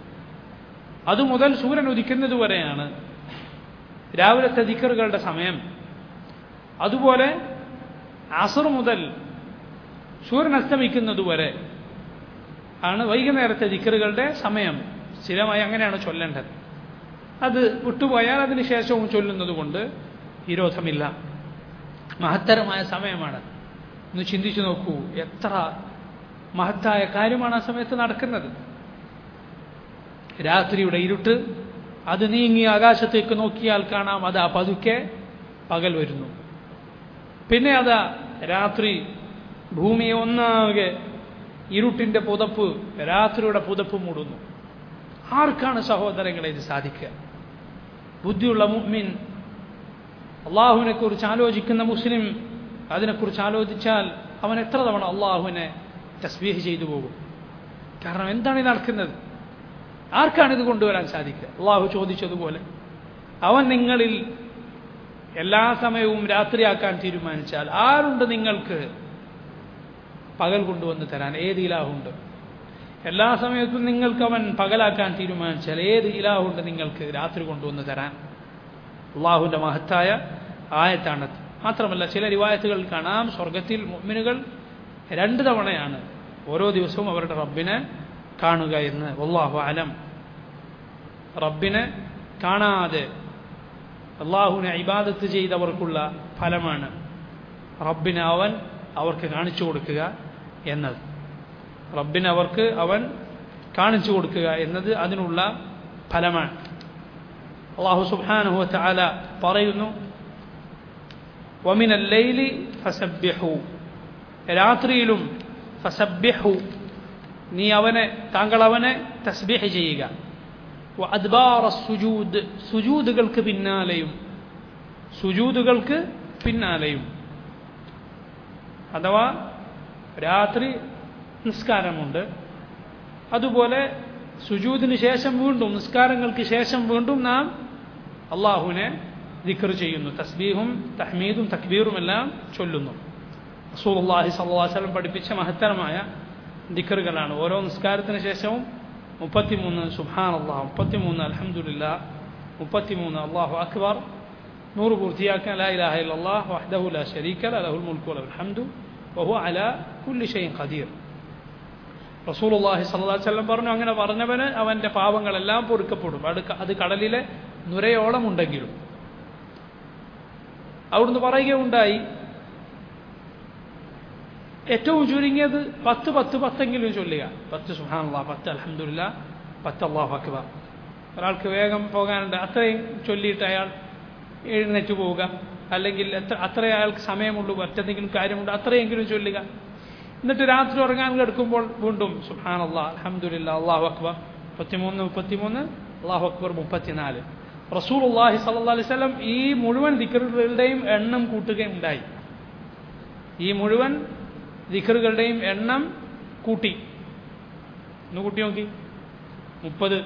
അതുമുതൽ സൂര്യൻ ഉദിക്കുന്നത് വരെയാണ് രാവിലത്തെ ദിക്റുകളുടെ സമയം. അതുപോലെ അസ്ർ മുതൽ സൂര്യൻ അസ്തമിക്കുന്നതുവരെ ആണ് വൈകുന്നേരത്തെ ദിക്റുകളുടെ സമയം. സ്ഥിരമായി അങ്ങനെയാണ് ചൊല്ലേണ്ടത്. അത് വിട്ടുപോയാൽ അതിന് ശേഷവും ചൊല്ലുന്നത് കൊണ്ട് വിരോധമില്ല. മഹത്തരമായ സമയമാണ്. ഒന്ന് ചിന്തിച്ചു നോക്കൂ, എത്ര മഹത്തായ കാര്യമാണ് ആ സമയത്ത് നടക്കുന്നത്. രാത്രിയുടെ ഇരുട്ട് അത് നീങ്ങി ആകാശത്തേക്ക് നോക്കിയാൽ കാണാം അതാ പതുക്കെ പകൽ വരുന്നു. പിന്നെ അതാ രാത്രി ഭൂമിയെ ഒന്നാകെ ഇരുട്ടിൻ്റെ പുതപ്പ്, രാത്രിയുടെ പുതപ്പ് മൂടുന്നു. ആർക്കാണ് സഹോദരങ്ങളെ ഇത് സാധിക്കുക? ബുദ്ധിയുള്ള മുഅ്മിൻ, അള്ളാഹുവിനെ കുറിച്ച് ആലോചിക്കുന്ന മുസ്ലിം അതിനെക്കുറിച്ച് ആലോചിച്ചാൽ അവൻ എത്ര തവണ അള്ളാഹുവിനെ തസ്ബീഹ് ചെയ്തു പോകും. കാരണം എന്താണ് ഈ നടക്കുന്നത്? ആർക്കാണിത് കൊണ്ടുവരാൻ സാധിക്കുക? അള്ളാഹു ചോദിച്ചതുപോലെ അവൻ നിങ്ങളിൽ എല്ലാ സമയവും രാത്രിയാക്കാൻ തീരുമാനിച്ചാൽ ആരുണ്ട് നിങ്ങൾക്ക് പകൽ കൊണ്ടുവന്ന് തരാൻ? ഏത് ഇലാഹുണ്ട്? എല്ലാ സമയത്തും നിങ്ങൾക്ക് അവൻ പകലാക്കാൻ തീരുമാനിച്ചാൽ ഏത് ഇലാഹുണ്ട് നിങ്ങൾക്ക് രാത്രി കൊണ്ടുവന്ന് തരാൻ? അള്ളാഹുവിൻ്റെ മഹത്തായ ആയത്താണത്. മാത്രമല്ല ചില റിവായത്തുകൾ കാണാം, സ്വർഗത്തിൽ മുഅ്മിനുകൾ രണ്ട് തവണയാണ് ഓരോ ദിവസവും അവരുടെ റബ്ബിനെ കാണുക എന്ന്. വല്ലാഹു അലം. റബ്ബിനെ കാണാതെ അള്ളാഹുവിനെ ഇബാദത്ത് ചെയ്തവർക്കുള്ള ഫലമാണ് റബ്ബിനെ അവൻ അവർക്ക് കാണിച്ചു കൊടുക്കുക എന്നത്. റബ്ബിനെ അവർക്ക് അവൻ കാണിച്ചു കൊടുക്കുക എന്നത് അതിനുള്ള ഫലമാണ്. അള്ളാഹു സുബ്ഹാനഹു വ തആല പറയുന്നു, വമിനൽ ലൈലി ഫസബ്ബിഹു, രാത്രിയിലും ഫസബ്ബിഹു, നീ അവനെ താങ്കൾ അവനെ തസ്ബീഹ് ചെയ്യുക. വ അദ്ബാറ സുജൂദ്, സുജൂദുകൾക്ക് പിന്നാലെയും, സുജൂദുകൾക്ക് പിന്നാലെയും. അഥവാ രാത്രി നിസ്കാരമുണ്ട്, അതുപോലെ സുജൂദിന് ശേഷം വീണ്ടും നിസ്കാരങ്ങൾക്ക് ശേഷം വീണ്ടും നാം അള്ളാഹുവിനെ ദിക്ർ ചെയ്യുന്നു, തസ്ബീഹും തഹ്മീദും തക്ബീറും എല്ലാം ചൊല്ലുന്നു. റസൂലുള്ളാഹി സ്വല്ലല്ലാഹു അലൈഹി വസല്ലം പഠിപ്പിച്ച മഹത്തരമായ ദിക്റുകളാണ്. ഓരോ നിസ്കാരത്തിന് ശേഷവും മുപ്പത്തിമൂന്ന് സുബ്ഹാനല്ലാഹ്, മുപ്പത്തിമൂന്ന് അൽഹംദുലില്ലാഹ്, മുപ്പത്തിമൂന്ന് അല്ലാഹു അക്ബർ, നൂറ് പൂർത്തിയാക്കാൻ ലാ ഇലാഹ ഇല്ലല്ലാഹ് വഹ്ദഹു ലാ ശരീക ലഹു ലഹുൽ മുൽക്കു വലഹുൽ ഹംദു വഹുവ അലാ കുല്ലി ഷൈഇൻ ഖദീർ. റസൂലുള്ളാഹി സ്വല്ലല്ലാഹു അലൈഹി വസല്ലം പറഞ്ഞു, അങ്ങനെ പറഞ്ഞവന് അവൻ്റെ പാപങ്ങളെല്ലാം പൊറുക്കപ്പെടും, അത് അത് കടലിലെ നുരയോളം ഉണ്ടെങ്കിലും. അവിടുന്ന് പറയുകയുണ്ടായി, ഏറ്റവും ചുരുങ്ങിയത് പത്ത് പത്ത് പത്തെങ്കിലും ചൊല്ലുക. പത്ത് സുബ്ഹാനല്ലാഹ്, പത്ത് അൽഹംദുലില്ലാഹ്, പത്ത് അല്ലാഹു അക്ബർ. ഒരാൾക്ക് വേഗം പോകാനുണ്ട്, അത്രയും ചൊല്ലിയിട്ട് അയാൾ എഴുന്നേറ്റ് പോവുക. അല്ലെങ്കിൽ എത്ര അത്രയും അയാൾക്ക് സമയമുള്ളൂ, മറ്റെന്തെങ്കിലും കാര്യമുണ്ട്, അത്രയെങ്കിലും ചൊല്ലുക. എന്നിട്ട് രാത്രി ഉറങ്ങാൻ കിടക്കുമ്പോൾ വീണ്ടും സുബ്ഹാനല്ലാഹ്, അൽഹംദുലില്ലാഹ്, അല്ലാഹു അക്ബർ മുപ്പത്തിമൂന്ന് മുപ്പത്തിമൂന്ന് അല്ലാഹു അക്ബർ മുപ്പത്തിനാല്. റസൂലുള്ളാഹി സ്വല്ലല്ലാഹു അലൈഹി വസല്ലം ഈ മുഴുവൻ ദിക്റുകളുടെയും എണ്ണം കൂട്ടുകയുണ്ടായി. ഈ മുഴുവൻ ദിക്റുകളുടെയും എണ്ണം കൂട്ടി. ഒന്ന് കൂട്ടി നോക്കി, മുപ്പത്.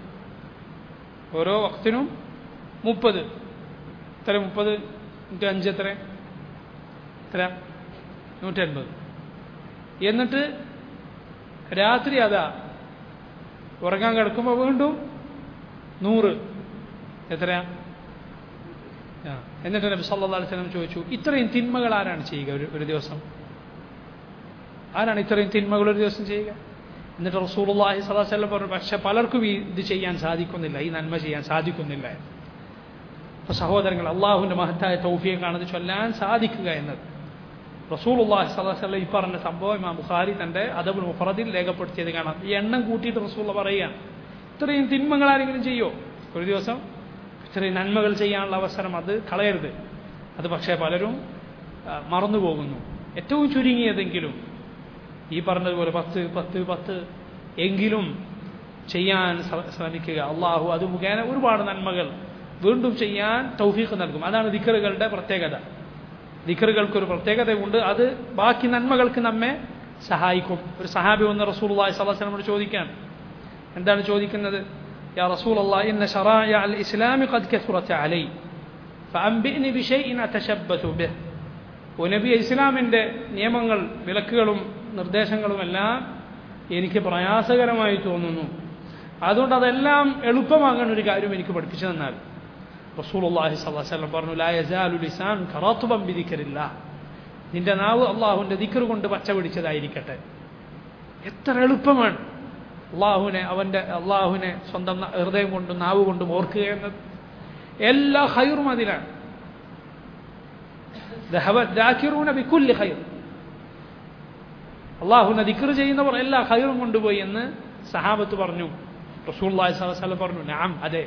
ഓരോ വക്തിനും മുപ്പത്. എത്ര? മുപ്പത് ഇൻറ്റു അഞ്ച് എത്ര? എത്ര? നൂറ്റൻപത്. എന്നിട്ട് രാത്രി അതാ ഉറങ്ങാൻ കിടക്കുമ്പോൾ വീണ്ടും നൂറ്. എത്രയാ? എന്നിട്ട് നബി സല്ലല്ലാഹു അലൈഹി വസല്ലം ചോദിച്ചു, ഇത്രയും തിന്മകൾ ആരാണ് ചെയ്യുക ഒരു ഒരു ദിവസം? ആരാണ് ഇത്രയും തിന്മകൾ ഒരു ദിവസം ചെയ്യുക? എന്നിട്ട് റസൂലുള്ളാഹി സ്വല്ലല്ലാഹു അലൈഹി വസല്ലം പറഞ്ഞു, പക്ഷെ പലർക്കും ഈ ഇത് ചെയ്യാൻ സാധിക്കുന്നില്ല, ഈ നന്മ ചെയ്യാൻ സാധിക്കുന്നില്ല. അപ്പോൾ സഹോദരങ്ങൾ, അള്ളാഹുവിൻ്റെ മഹത്തായ തൗഫീഖാണ് ഇത് ചൊല്ലാൻ സാധിക്കുക എന്നത്. റസൂലുള്ളാഹി സ്വല്ലല്ലാഹു അലൈഹി വസല്ലം ഈ പറഞ്ഞ സംഭവം ഇമാം ബുഖാരി തൻ്റെ അദബുൽ മുഫ്രദിൽ രേഖപ്പെടുത്തിയത് കാണാം. ഈ എണ്ണം കൂട്ടിയിട്ട് റസൂലുള്ള പറയുകയാണ്, ഇത്രയും തിന്മകൾ ആരെങ്കിലും ചെയ്യോ ഒരു ദിവസം? ഇത്രയും നന്മകൾ ചെയ്യാനുള്ള അവസരം അത് കളയരുത്. അത് പക്ഷേ പലരും മറന്നുപോകുന്നു. ഏറ്റവും ചുരുങ്ങിയതെങ്കിലും ഈ പറഞ്ഞതുപോലെ പത്ത് പത്ത് പത്ത് എങ്കിലും ചെയ്യാൻ ശ്രമിക്കുക. അള്ളാഹു അത് മുഖേന ഒരുപാട് നന്മകൾ വീണ്ടും ചെയ്യാൻ തൗഫീഖ് നൽകും. അതാണ് ദിക്റുകളുടെ പ്രത്യേകത. ദിക്റുകൾക്കൊരു പ്രത്യേകതയുണ്ട്, അത് ബാക്കി നന്മകൾക്ക് നമ്മെ സഹായിക്കും. ഒരു സഹാബി വന്ന് റസൂലുള്ളാഹി സ്വല്ലല്ലാഹു അലൈഹി വസല്ലമയോട് ചോദിക്കാൻ, എന്താണ് ചോദിക്കുന്നത്? യാ റസൂലല്ലാഹ്, ഇന്ന ശറാഇഅ അൽ ഇസ്ലാമി ഖദ് കസുറത അലൈ ഫഅംബിഅനി ബിശൈഇൻ അതശബ്ബതു ബിഹ്. ഓ നബിയെ, ഇസ്ലാമിൻ്റെ നിയമങ്ങൾ, വിലക്കുകളും നിർദ്ദേശങ്ങളുമെല്ലാം എനിക്ക് പ്രയാസകരമായി തോന്നുന്നു, അതുകൊണ്ട് അതെല്ലാം എളുപ്പമാകാൻ ഒരു കാര്യം എനിക്ക് പഠിപ്പിച്ചു തന്നാൽ. റസൂലുള്ളാഹി സ്വല്ലല്ലാഹു അലൈഹി വസല്ലം പറഞ്ഞു, ലാ യസാലു ലിസാനുക റത്ബൻ ബിദിക്രില്ലാഹ്. നിന്റെ നാവ് അള്ളാഹുവിൻ്റെ ദിക്ർ കൊണ്ട് പച്ച പിടിച്ചതായിരിക്കട്ടെ. എത്ര എളുപ്പമാണ് അള്ളാഹുവിനെ അവൻ്റെ അള്ളാഹുവിനെ സ്വന്തം ഹൃദയം കൊണ്ടും നാവ് കൊണ്ടും ഓർക്കുക എന്നത്. എല്ലാ ഖൈറും അതിലാണ്. ദാകിറൂന ബികുല്ലി ഖൈർ. അള്ളാഹുവിനെ ദിക്ർ ചെയ്യുന്നവർ എല്ലാ ഖൈറും കൊണ്ടുപോയി എന്ന് സഹാബത്ത് പറഞ്ഞു. റസൂലുള്ളാഹി സ്വല്ലല്ലാഹു അലൈഹി വസല്ലം പറഞ്ഞു, നഅം, അതെ,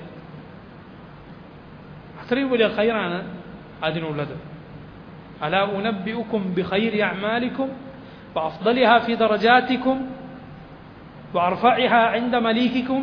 അത്രയും വലിയ ഖൈറാണ് അതിനുള്ളത്. അലാ ഉനബ്ബിഉകും ബിഖൈരി അഅമാലികും വഅഫ്ദലിഹാ ഫീ ദറജാതികും വഅർഫഇഹാ ഇൻദ മലീകികും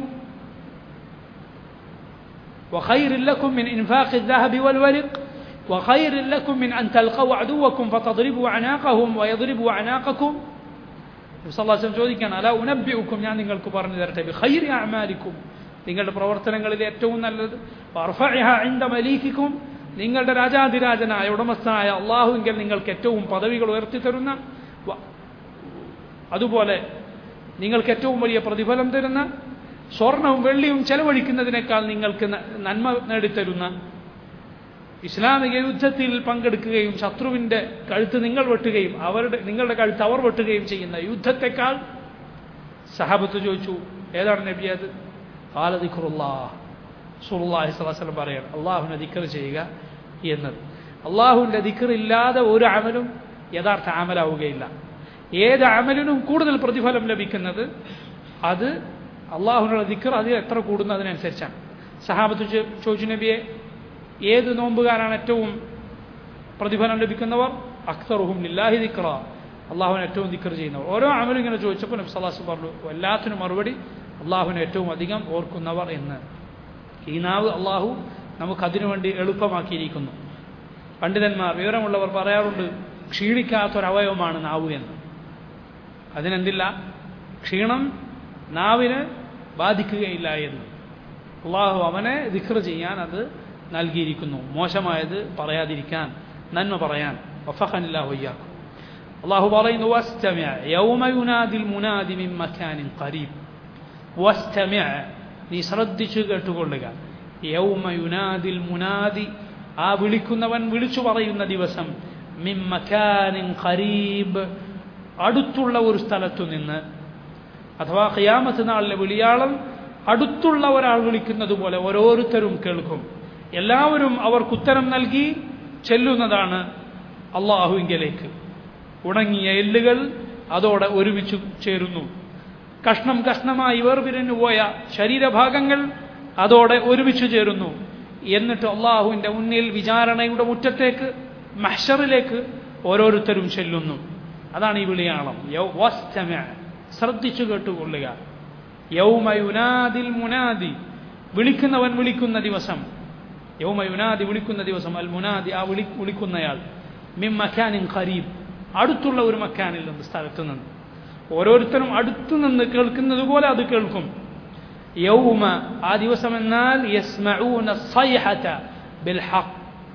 വഖൈറിൻ ലക്കും മിൻ ഇൻഫാഖി الذهب والورق وخير لكم من أن تلقوا عدوكم فتضربوا أعناقهم ويضربوا أعناقكم. സല്ലല്ലാഹു അലൈഹി വസല്ലം ചോദിക്കുകയാണ്, അലാ ഉനബ്ബിഉകും, ഞാൻ നിങ്ങൾക്ക് പറഞ്ഞു തരട്ടെ, ബിഖൈരി അഅമാലികും, നിങ്ങളുടെ പ്രവർത്തനങ്ങളിൽ ഏറ്റവും നല്ലത്, വഅർഫഇഹാ ഇൻദ മലീകികും, നിങ്ങളുടെ രാജാധിരാജനായ ഉടമസ്ഥനായ അള്ളാഹുവിങ്കിൽ നിങ്ങൾക്ക് ഏറ്റവും പദവികൾ ഉയർത്തിത്തരുന്ന, അതുപോലെ നിങ്ങൾക്ക് ഏറ്റവും വലിയ പ്രതിഫലം തരുന്ന, സ്വർണവും വെള്ളിയും ചെലവഴിക്കുന്നതിനേക്കാൾ നിങ്ങൾക്ക് നന്മ നേടിത്തരുന്ന, ഇസ്ലാമിക യുദ്ധത്തിൽ പങ്കെടുക്കുകയും ശത്രുവിൻ്റെ കഴുത്ത് നിങ്ങൾ വെട്ടുകയും അവരുടെ നിങ്ങളുടെ കഴുത്ത് അവർ വെട്ടുകയും ചെയ്യുന്ന യുദ്ധത്തെക്കാൾ. സഹാബത്ത് ചോദിച്ചു, ഏതാണ് നബി അത്? ഖാല ദിക്റുല്ലാഹ്. റസൂലുള്ളാഹി സ്വല്ലല്ലാഹു അലൈഹി വസല്ലം പറയാണ്, അള്ളാഹുവിനെ ദിക്ർ ചെയ്യുക എന്നത്. അള്ളാഹുവിൻ്റെ ദിക്ർ ഇല്ലാതെ ഒരു അമലും യഥാർത്ഥ അമലാവുകയില്ല. ഏത് അമലിനും കൂടുതൽ പ്രതിഫലം ലഭിക്കുന്നത് അത് അള്ളാഹുവിനുള്ള ദിക്ർ അതിൽ എത്ര കൂടുന്നു അതിനനുസരിച്ചാണ്. സഹാബത്ത് ചോദിച്ചു, നബിയെ, ഏത് നോമ്പുകാരാണ് ഏറ്റവും പ്രതിഫലം ലഭിക്കുന്നവർ? അക്സറുഹും ലില്ലാഹി ദിക്റ, അള്ളാഹുവിനെ ഏറ്റവും ദിക്ർ ചെയ്യുന്നവർ. ഓരോ അമലും ഇങ്ങനെ ചോദിച്ചപ്പോൾ നബി സല്ലല്ലാഹു അലൈഹി വസല്ലം പറഞ്ഞു, എല്ലാത്തിനും മറുപടി അള്ളാഹുവിനെ ഏറ്റവും അധികം ഓർക്കുന്നവർ എന്ന്. ഈ നാവ് അള്ളാഹു നമുക്കതിനു വേണ്ടി എളുപ്പമാക്കിയിരിക്കുന്നു. പണ്ഡിതന്മാർ, വിവരമുള്ളവർ പറയാറുണ്ട്, ക്ഷീണിക്കാത്തൊരവയവമാണ് നാവ് എന്ന്. അതിനെന്തില്ല, ക്ഷീണം നാവിന് ബാധിക്കുകയില്ല എന്ന്. അള്ളാഹു അവനെ ദിക്ർ ചെയ്യാൻ അത് നൽകിയിരിക്കുന്നു, മോശമായത് പറയാതിരിക്കാൻ, നന്മ പറയാൻ. വഫഖനില്ലാഹു വയ്യാക്കും. അള്ളാഹു പറയുന്നു, വസ്തമിഅ യൗമ യുനാദിൽ മുനാദി മിൻ മകാനിൻ ഖരീബ്. വസ്തമിഅ, നീ ശ്രദ്ധിച്ചു കേട്ടുകൊള്ളുക. യൗമ യുനാദിൽ മുനാദി, ആ വിളിക്കുന്നവൻ വിളിച്ചു പറയുന്ന ദിവസം. മിൻ മകാനിൻ ഖരീബ്, അടുത്തുള്ള ഒരു സ്ഥലത്തു നിന്ന്. അഥവാ ഖിയാമത്ത് നാളിലെ വിളിയാളം അടുത്തുള്ള ഒരാൾ വിളിക്കുന്നത് പോലെ ഓരോരുത്തരും കേൾക്കും. എല്ലാവരും അവർക്കുത്തരം നൽകി ചെല്ലുന്നതാണ് അള്ളാഹുവിങ്കലേക്ക്. ഉണങ്ങിയ എല്ലുകൾ അതോടെ ഒരുമിച്ച് ചേരുന്നു. കഷ്ണം കഷ്ണമായി വേർപിരിഞ്ഞു പോയ ശരീരഭാഗങ്ങൾ അതോടെ ഒരുമിച്ച് ചേരുന്നു. എന്നിട്ട് അള്ളാഹുവിൻ്റെ മുന്നിൽ വിചാരണയുടെ മുറ്റത്തേക്ക് മഹ്ശറിലേക്ക് ഓരോരുത്തരും ചെല്ലുന്നു. അതാണ് ഈ വിളിയാളം. ശ്രദ്ധിച്ചു കേട്ടുകൊള്ളുക. യൗമ യുനാദിൽ മുനാദി, വിളിക്കുന്നവൻ വിളിക്കുന്ന ദിവസം. യൗമ യുനാദി, വിളിക്കുന്ന ദിവസം. അൽ മുനാദി, ആ വിളി വിളിക്കുന്നയാൾ. മിൻ മക്കാനിൻ ഖരീബ്, അടുത്തുള്ള ഒരു മക്കാനിൽ നിന്ന്, സ്ഥലത്ത് നിന്ന്. ഓരോരുത്തരും അടുത്തു നിന്ന് കേൾക്കുന്നത് പോലെ അത് കേൾക്കും. യൗമ, ആ ദിവസം എന്നാൽ യസ്മഊന അസ്സൈഹത ബിൽ ഹഖ്,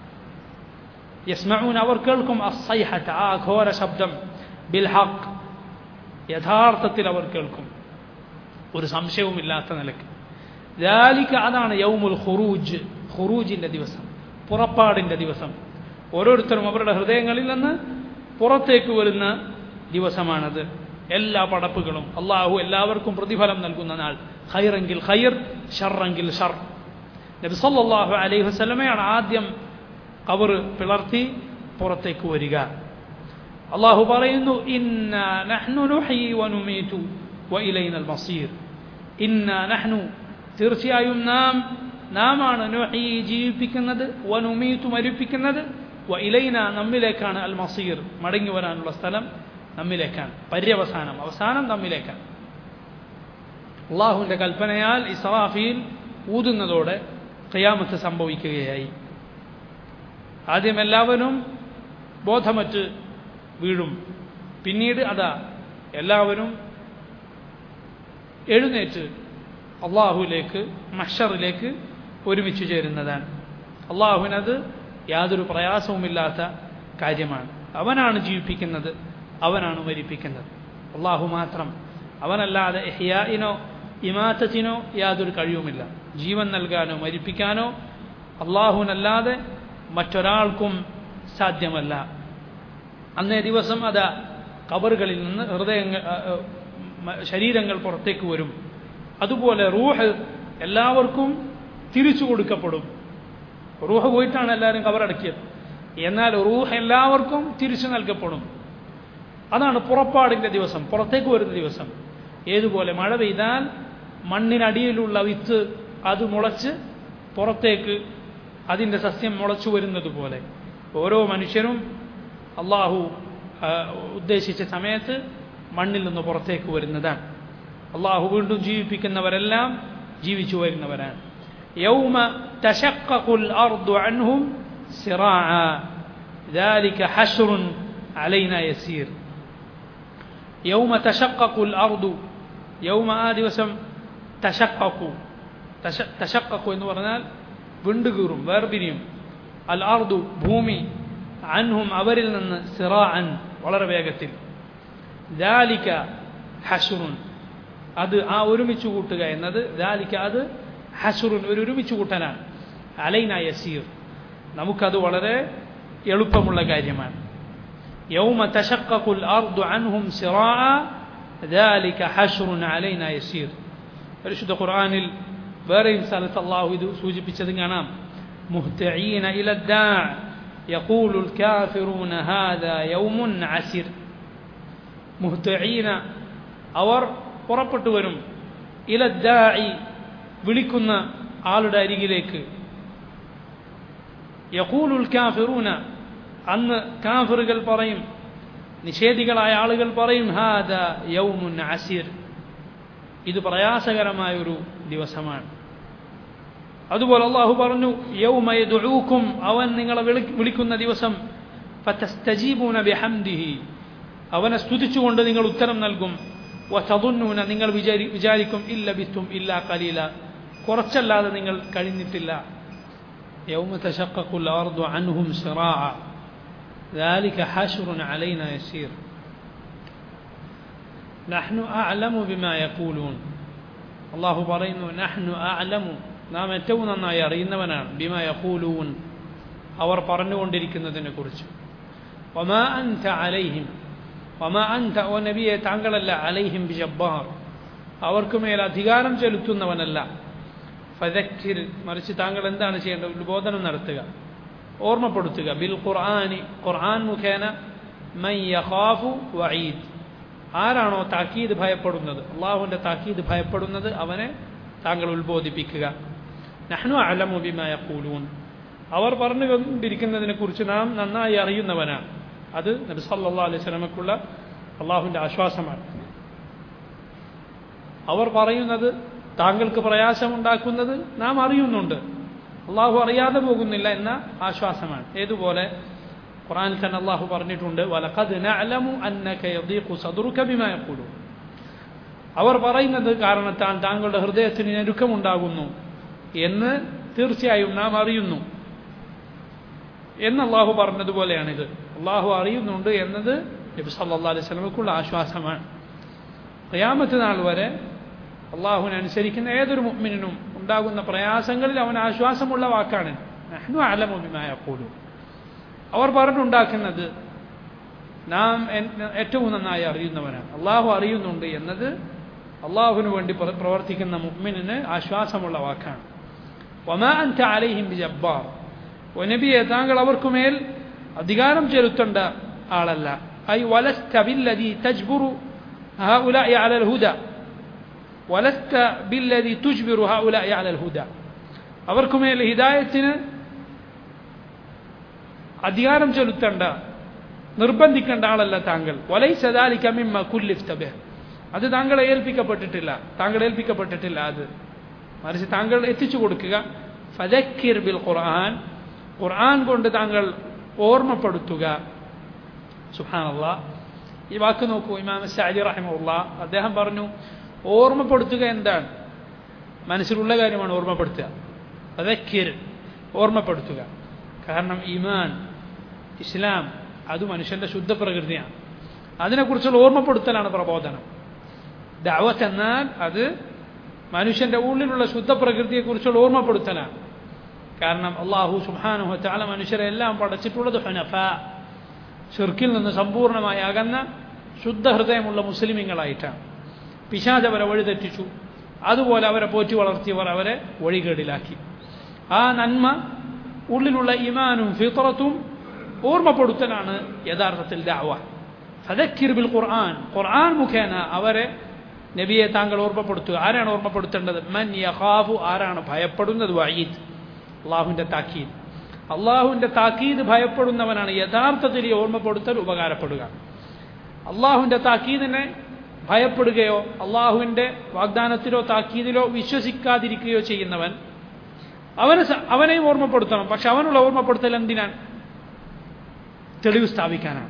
യസ്മഊന, അവർ കേൾക്കും, അസ്സൈഹത, ആ ഘോര ശബ്ദം, ബിൽ ഹഖ്, യഥാർത്ഥത്തിൽ അവർ കേൾക്കും, ഒരു സംശയവുമില്ലാത്ത നിലയ്ക്ക്. ദാലിക, അതാണ് യൗമുൽ ഖുറൂജ്, ഖുറൂജിന്റെ ദിവസം, പുറപ്പാടിന്റെ ദിവസം. ഓരോരുത്തരും അവരുടെ ഹൃദയങ്ങളിൽ നിന്ന് പുറത്തേക്ക് വരുന്ന ദിവസമാണത്. എല്ലാ പടപ്പുകളും അള്ളാഹു എല്ലാവർക്കും പ്രതിഫലം നൽകുന്ന നാൾ. ഖൈറെങ്കിൽ ഖൈർ, ഷർറെങ്കിൽ ഷർ. നബി സല്ലല്ലാഹു അലൈഹി വസല്ലമയാണ് ആദ്യം ഖബർ പിളർത്തി പുറത്തേക്ക് വരിക. അള്ളാഹു പറയുന്നു, ഇന്നാ നഹ്നു നുഹ്യി വനുമീതു വഇലൈനൽ മസീർ. ഇന്നാ നഹ്നു, തീർച്ചയായും നാം, നാമാണ്, നുഹ്യി, ജീവിപ്പിക്കുന്നത്, വനുമീതു, മരിപ്പിക്കുന്നത്, വഇലൈന, നമ്മിലേക്കാണ്, അൽ മസീർ, മടങ്ങി വരാനുള്ള സ്ഥലം നമ്മിലേക്കാണ്, പര്യവസാനം, അവസാനം നമ്മിലേക്കാണ്. അള്ളാഹുവിൻ്റെ കൽപ്പനയാൽ ഇസ്രാഫീൽ ഊതുന്നതോടെ ഖിയാമത്ത് സംഭവിക്കുകയായി. ആദ്യം എല്ലാവരും ബോധമറ്റ് വീഴും. പിന്നീട് അതാ എല്ലാവരും എഴുന്നേറ്റ് അള്ളാഹുവിലേക്ക്, മഹ്ശറിലേക്ക് ഒരുമിച്ച് ചേരുന്നതാണ്. അള്ളാഹുവിനത് യാതൊരു പ്രയാസവുമില്ലാത്ത കാര്യമാണ്. അവനാണ് ജീവിപ്പിക്കുന്നത്, അവനാണ് മരിപ്പിക്കുന്നത്. അള്ളാഹു മാത്രം. അവനല്ലാതെ ഇഹ്യാഇനോ ഇമാത്തത്തിനോ യാതൊരു കഴിവുമില്ല. ജീവൻ നൽകാനോ മരിപ്പിക്കാനോ അള്ളാഹുവിനല്ലാതെ മറ്റൊരാൾക്കും സാധ്യമല്ല. അന്നേ ദിവസം അതാ ഖബറുകളിൽ നിന്ന് ഹൃദയങ്ങൾ, ശരീരങ്ങൾ പുറത്തേക്ക് വരും. അതുപോലെ റൂഹ് എല്ലാവർക്കും തിരിച്ചു കൊടുക്കപ്പെടും. റൂഹ് പോയിട്ടാണ് എല്ലാവരും ഖബറടക്കിയത്. എന്നാൽ റൂഹ് എല്ലാവർക്കും തിരിച്ചു നൽകപ്പെടും. അതാണ് പുറപ്പാടിൻ്റെ ദിവസം, പുറത്തേക്ക് വരുന്ന ദിവസം. ഏതുപോലെ മഴ പെയ്താൽ മണ്ണിനടിയിലുള്ള വിത്ത് അത് മുളച്ച് പുറത്തേക്ക് അതിൻ്റെ സസ്യം മുളച്ചു വരുന്നത് പോലെ ഓരോ മനുഷ്യരും അള്ളാഹു ഉദ്ദേശിച്ച സമയത്ത് മണ്ണിൽ നിന്ന് പുറത്തേക്ക് വരുന്നതാണ്. അള്ളാഹു വീണ്ടും ജീവിപ്പിക്കുന്നവരെല്ലാം ജീവിച്ചു വരുന്നവരാണ്. യൗമ തശഖഖുൽ അർദു അൻഹും സിറാഅ ذلك حشر علينا يسير. യൗമ തശഖഖുൽ അർദു, യൗമ, ആ ദിവസം, തശഖഖു, തശഖഖു എന്ന് പറഞ്ഞാൽ വിണ്ടുകീറും, വേർപിരിയും. അൽ അർദു, ഭൂമി, അൻഹും, അവരിൽ നിന്ന്, സിറാഅൻ, വളരെ വേഗത്തിൽ. ദാലിക ഹശ്റുൻ, അത്, ആ ഒരുമിച്ച് കൂട്ടുക എന്നത്, ദാലിക, അത്, ഹശ്റുൻ, ഒരു ഒരുമിച്ച് കൂട്ടലാണ്. അലൈന യസീർ, നമുക്കത് വളരെ എളുപ്പമുള്ള കാര്യമാണ്. യൗമ തശഖഖുൽ അർദു അൻഹും സിറാഅ ദാലിക ഹശ്റുൻ അലൈന യസീർ. പരിശുദ്ധ ഖുർആനിൽ വേറെയും സ്ഥലത്ത് അല്ലാഹു ഇത് സൂചിപ്പിച്ചത് കാണാം. മുഹ്തഈന ഇലദ്ദാ യഖൂലുൽ കാഫിറൂന ഹാദാ യൗമുൻ അസിർ. മുഹ്തഈന, അവർ പുറപ്പെട്ടു വരും. ഇലദ്ദാഇ, വിളിക്കുന്ന ആളുടെ അരികിലേക്ക്. യഖൂലുൽ കാഫിറൂന, അന്ന് കാഫിറുകൾ പറയും, നിഷേധികളായ ആളുകൾ പറയും, ഹാദാ യൗമുൻ അസിർ, ഇത് പ്രയാസകരമായൊരു ദിവസമാണ്. അതുപോലെ അള്ളാഹു പറഞ്ഞു, യൗമ യദ്ഉൂകും, അവൻ നിങ്ങളെ വിളിക്കുന്ന ദിവസം, ഫതസ്തജീബൂന ബിഹംദിഹി, അവനെ സ്തുതിച്ചുകൊണ്ട് നിങ്ങൾ ഉത്തരം നൽകും. വതദുന്നൂന, നിങ്ങൾ വിചാരിക്കും, ഇല്ല ബിത്തും ഇല്ലാ ഖലീല, കുറച്ചല്ലാതെ നിങ്ങൾ കഴിഞ്ഞിട്ടില്ല. യൗമ തശഖഖുൽ അർദു അൻഹും സിറാഅ ذلك حشر علينا يسير نحن أعلم بما يقولون. الله പറയുന്നു, നഹ്നു അഅലമു, നാം ഏറ്റവും നന്നായി അറിയുന്നവനാണ്, ബിമാ യഖൂലൂൻ, അവർ പറഞ്ഞുകൊണ്ടിരിക്കുന്നതിനെ കുറിച്ച്. വമാ അൻത അലൈഹിം, വമാ അൻത, ഓ നബിയെ, താങ്കളല്ല, അലൈഹിം ബിജബ്ബാർ, അവർക്ക് മേൽ അധികാരം ചെലുത്തുന്നവനല്ല. ഫദക്കിർ, മറിച്ച് താങ്കൾ എന്താണ് ചെയ്യേണ്ടത്? ഉത്ബോധനം നടത്തുക, ഓർമ്മപ്പെടുത്തുക. ബിൽ ഖുർആനി, ഖുർആൻ മുഖേന, മൻ യഖാഫു വഈദ്, ആരാണോ താക്കീത് ഭയപ്പെടുന്നത്, അള്ളാഹുവിൻ്റെ താക്കീത് ഭയപ്പെടുന്നത്, അവനെ താങ്കൾ ഉത്ബോധിപ്പിക്കുക. നഹ്നു അഅലമു ബിമാ യഖൂലൂൻ, അവർ പറഞ്ഞുകൊണ്ടിരിക്കുന്നതിനെക്കുറിച്ച് നാം നന്നായി അറിയുന്നവനാണ്. അത് നബി സല്ലല്ലാഹു അലൈഹി വസല്ലമക്കുള്ള അള്ളാഹുവിൻ്റെ ആശ്വാസമാണ്. അവർ പറയുന്നത് താങ്കൾക്ക് പ്രയാസമുണ്ടാക്കുന്നത് നാം അറിയുന്നുണ്ട്, അള്ളാഹു അറിയാതെ പോകുന്നില്ല എന്ന ആശ്വാസമാണ്. ഏതുപോലെ ഖുർആനിൽ തന്നെ അള്ളാഹു പറഞ്ഞിട്ടുണ്ട്, വലഖദ് നഅലമു അന്നക യദീഖു സദ്റുക ബിമാ യഖൂലൂൻ, അവർ പറയുന്നത് കാരണത്താൽ താങ്കളുടെ ഹൃദയത്തിന് ഞെരുക്കമുണ്ടാകുന്നു എന്ന് തീർച്ചയായും നാം അറിയുന്നു എന്ന് അള്ളാഹു പറഞ്ഞതുപോലെയാണിത്. അള്ളാഹു അറിയുന്നുണ്ട് എന്നത് നബി സല്ലല്ലാഹു അലൈഹി വസല്ലമക്കുള്ള ആശ്വാസമാണ്. ഖിയാമത്ത് നാൾ വരെ അള്ളാഹുവിനെ അനുസരിക്കുന്ന ഏതൊരു മുഅ്മിനിനും ഉണ്ടാകുന്ന പ്രയാസങ്ങളിൽ അവൻ ആശ്വാസമുള്ള വാക്കാണ് നഹ്നു അഅലമു ബിമാ യഖൂലൂൻ. അവർ പറഞ്ഞുണ്ടാക്കുന്നത് നാം ഏറ്റവും നന്നായി അറിയുന്നവനാണ്. അള്ളാഹു അറിയുന്നുണ്ട് എന്നത് അള്ളാഹുവിന് വേണ്ടി പ്രവർത്തിക്കുന്ന മുഅ്മിനിന് ആശ്വാസമുള്ള വാക്കാണ്. വമാ അൻത അലൈഹിം ബിജബ്ബാർ, ഓ നബിയെ താങ്കൾ അവർക്കുമേൽ അധികാരം ചെലുത്തേണ്ട ആളല്ല. ഐ വലസ്ത ബില്ലദീ തജ്ബുറു ഹഉലാഇ അലൽ ഹുദ വലസ്ത ബില്ലദീ തുജ്ബിറു ഹഉലാഇ അലൽ ഹുദ, അവർക്കുമേൽ ഹിദായത്തിന് അധികാരം ചെലുത്തേണ്ട, നിർബന്ധിക്കേണ്ട ആളല്ല താങ്കൾ. വലൈസ ദാലിക മിമ്മ കുല്ലിഫ്ത ബിഹി, അത് താങ്കളെ ഏൽപ്പിക്കപ്പെട്ടിട്ടില്ല, താങ്കൾ ഏൽപ്പിക്കപ്പെട്ടിട്ടില്ല. അത് മറിച്ച് താങ്കൾ എത്തിച്ചു കൊടുക്കുക. ഫദക്കിർ ബിൽ ഖുർആൻ, ഖുർആൻ കൊണ്ട് താങ്കൾ ഓർമ്മപ്പെടുത്തുക. സുബ്ഹാനല്ലാഹ്, ഈ വാക്ക് നോക്കൂ. ഇമാം സഅദി റഹിമഹുല്ലാഹ് അദ്ദേഹം പറഞ്ഞു, ഓർമ്മപ്പെടുത്തുക എന്താണ്? മനസ്സിലുള്ള കാര്യമാണ് ഓർമ്മപ്പെടുത്തുക. ഫദക്കിർ, ഓർമ്മപ്പെടുത്തുക. കാരണം ഈമാൻ, ഇസ്ലാം അത് മനുഷ്യൻ്റെ ശുദ്ധ പ്രകൃതിയാണ്. അതിനെക്കുറിച്ചുള്ള ഓർമ്മപ്പെടുത്തലാണ് പ്രബോധനം. ദഅവത്ത് എന്നാൽ അത് മനുഷ്യൻ്റെ ഉള്ളിലുള്ള ശുദ്ധ പ്രകൃതിയെക്കുറിച്ചുള്ള ഓർമ്മപ്പെടുത്തലാണ്. കാരണം അല്ലാഹു സുബ്ഹാനഹു വ തആല മനുഷ്യരെ എല്ലാം പടച്ചിട്ടുള്ളത് ഹുനഫാ, ശിർക്കിൽ നിന്ന് സമ്പൂർണ്ണമായി അകന്ന ശുദ്ധ ഹൃദയമുള്ള മുസ്ലിമീങ്ങളായിട്ടാണ്. പിശാച് അവരെ വഴിതെറ്റിച്ചു, അതുപോലെ അവരെ പോറ്റി വളർത്തിയവർ അവരെ വഴികേടിലാക്കി. ആ നന്മ ഉള്ളിലുള്ള ഈമാനും ഫിത്രത്തും ഓർമ്മപ്പെടുത്തലാണ് യഥാർത്ഥത്തിൽ ദഅവ. ഫദക്കിർ ബിൽ ഖുർആൻ, ഖുർആൻ മുഖേന അവരെ നബിയെ താങ്കൾ ഓർമ്മപ്പെടുത്തുക. ആരാണ് ഓർമ്മപ്പെടുത്തേണ്ടത്? മൻ യഖാഫു, ആരാണ് ഭയപ്പെടുന്നത്? വഈദ്, അള്ളാഹുവിൻ്റെ താക്കീദ്. അള്ളാഹുവിൻ്റെ താക്കീദ് ഭയപ്പെടുന്നവനാണ് യഥാർത്ഥത്തിൽ ഈ ഓർമ്മപ്പെടുത്തൽ ഉപകാരപ്പെടുക. അള്ളാഹുവിൻ്റെ താക്കീദിനെ ഭയപ്പെടുകയോ അള്ളാഹുവിൻ്റെ വാഗ്ദാനത്തിലോ താക്കീദിലോ വിശ്വസിക്കാതിരിക്കുകയോ ചെയ്യുന്നവൻ, അവനെ അവനെയും ഓർമ്മപ്പെടുത്തണം. പക്ഷെ അവനുള്ള ഓർമ്മപ്പെടുത്തൽ എന്തിനാണ്? തെളിവ് സ്ഥാപിക്കാനാണ്.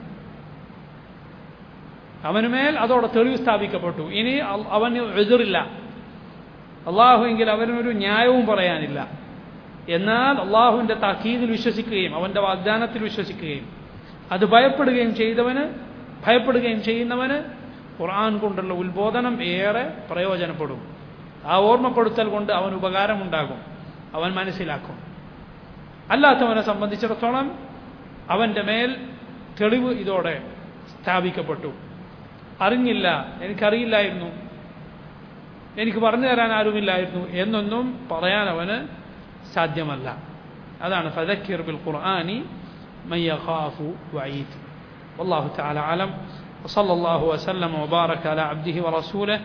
അവനുമേൽ അതോടെ തെളിവ് സ്ഥാപിക്കപ്പെട്ടു. ഇനി അവന് എതിറില്ല, അള്ളാഹു എങ്കിൽ അവനൊരു ന്യായവും പറയാനില്ല. എന്നാൽ അള്ളാഹുവിൻ്റെ താക്കീദിൽ വിശ്വസിക്കുകയും അവൻ്റെ വാഗ്ദാനത്തിൽ വിശ്വസിക്കുകയും അത് ഭയപ്പെടുകയും ചെയ്തവന് ഭയപ്പെടുകയും ചെയ്യുന്നവന് ഖുർആൻ കൊണ്ടുള്ള ഉത്ബോധനം ഏറെ പ്രയോജനപ്പെടും. ആ ഓർമ്മപ്പെടുത്തൽ കൊണ്ട് അവന് ഉപകാരമുണ്ടാകും, അവൻ മനസ്സിലാക്കും. അല്ലാത്തവനെ സംബന്ധിച്ചിടത്തോളം അവൻ്റെ മേൽ തെളിവ് ഇതോടെ സ്ഥാപിക്കപ്പെട്ടു. അറിഞ്ഞില്ല, എനിക്കറിയില്ലായിരുന്നു, എനിക്ക് പറഞ്ഞു തരാൻ ആരുമില്ലായിരുന്നു എന്നൊന്നും പറയാൻ അവന് സാധ്യമല്ല. അതാണ് ഫദക്കിർ ബിൽ ഖുർആനി മൻ യഖാഫു വഈദ്. വല്ലാഹു തആല അലം. വസല്ലല്ലാഹു വസല്ലമ വബാറക അലാ അബ്ദിഹി വറസൂലിഹി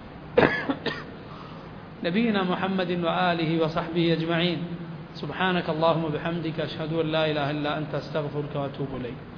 നബിയിന മുഹമ്മദിൻ വആലിഹി വസഹ്ബിഹി അജ്മഈൻ. സുബ്ഹാനക അല്ലാഹുമ്മ ബിഹംദിക അഷ്ഹദു അൻ ലാ ഇലാഹ ഇല്ലാ അൻത അസ്തഗ്ഫിറുക വഅതൂബു ഇലൈക്.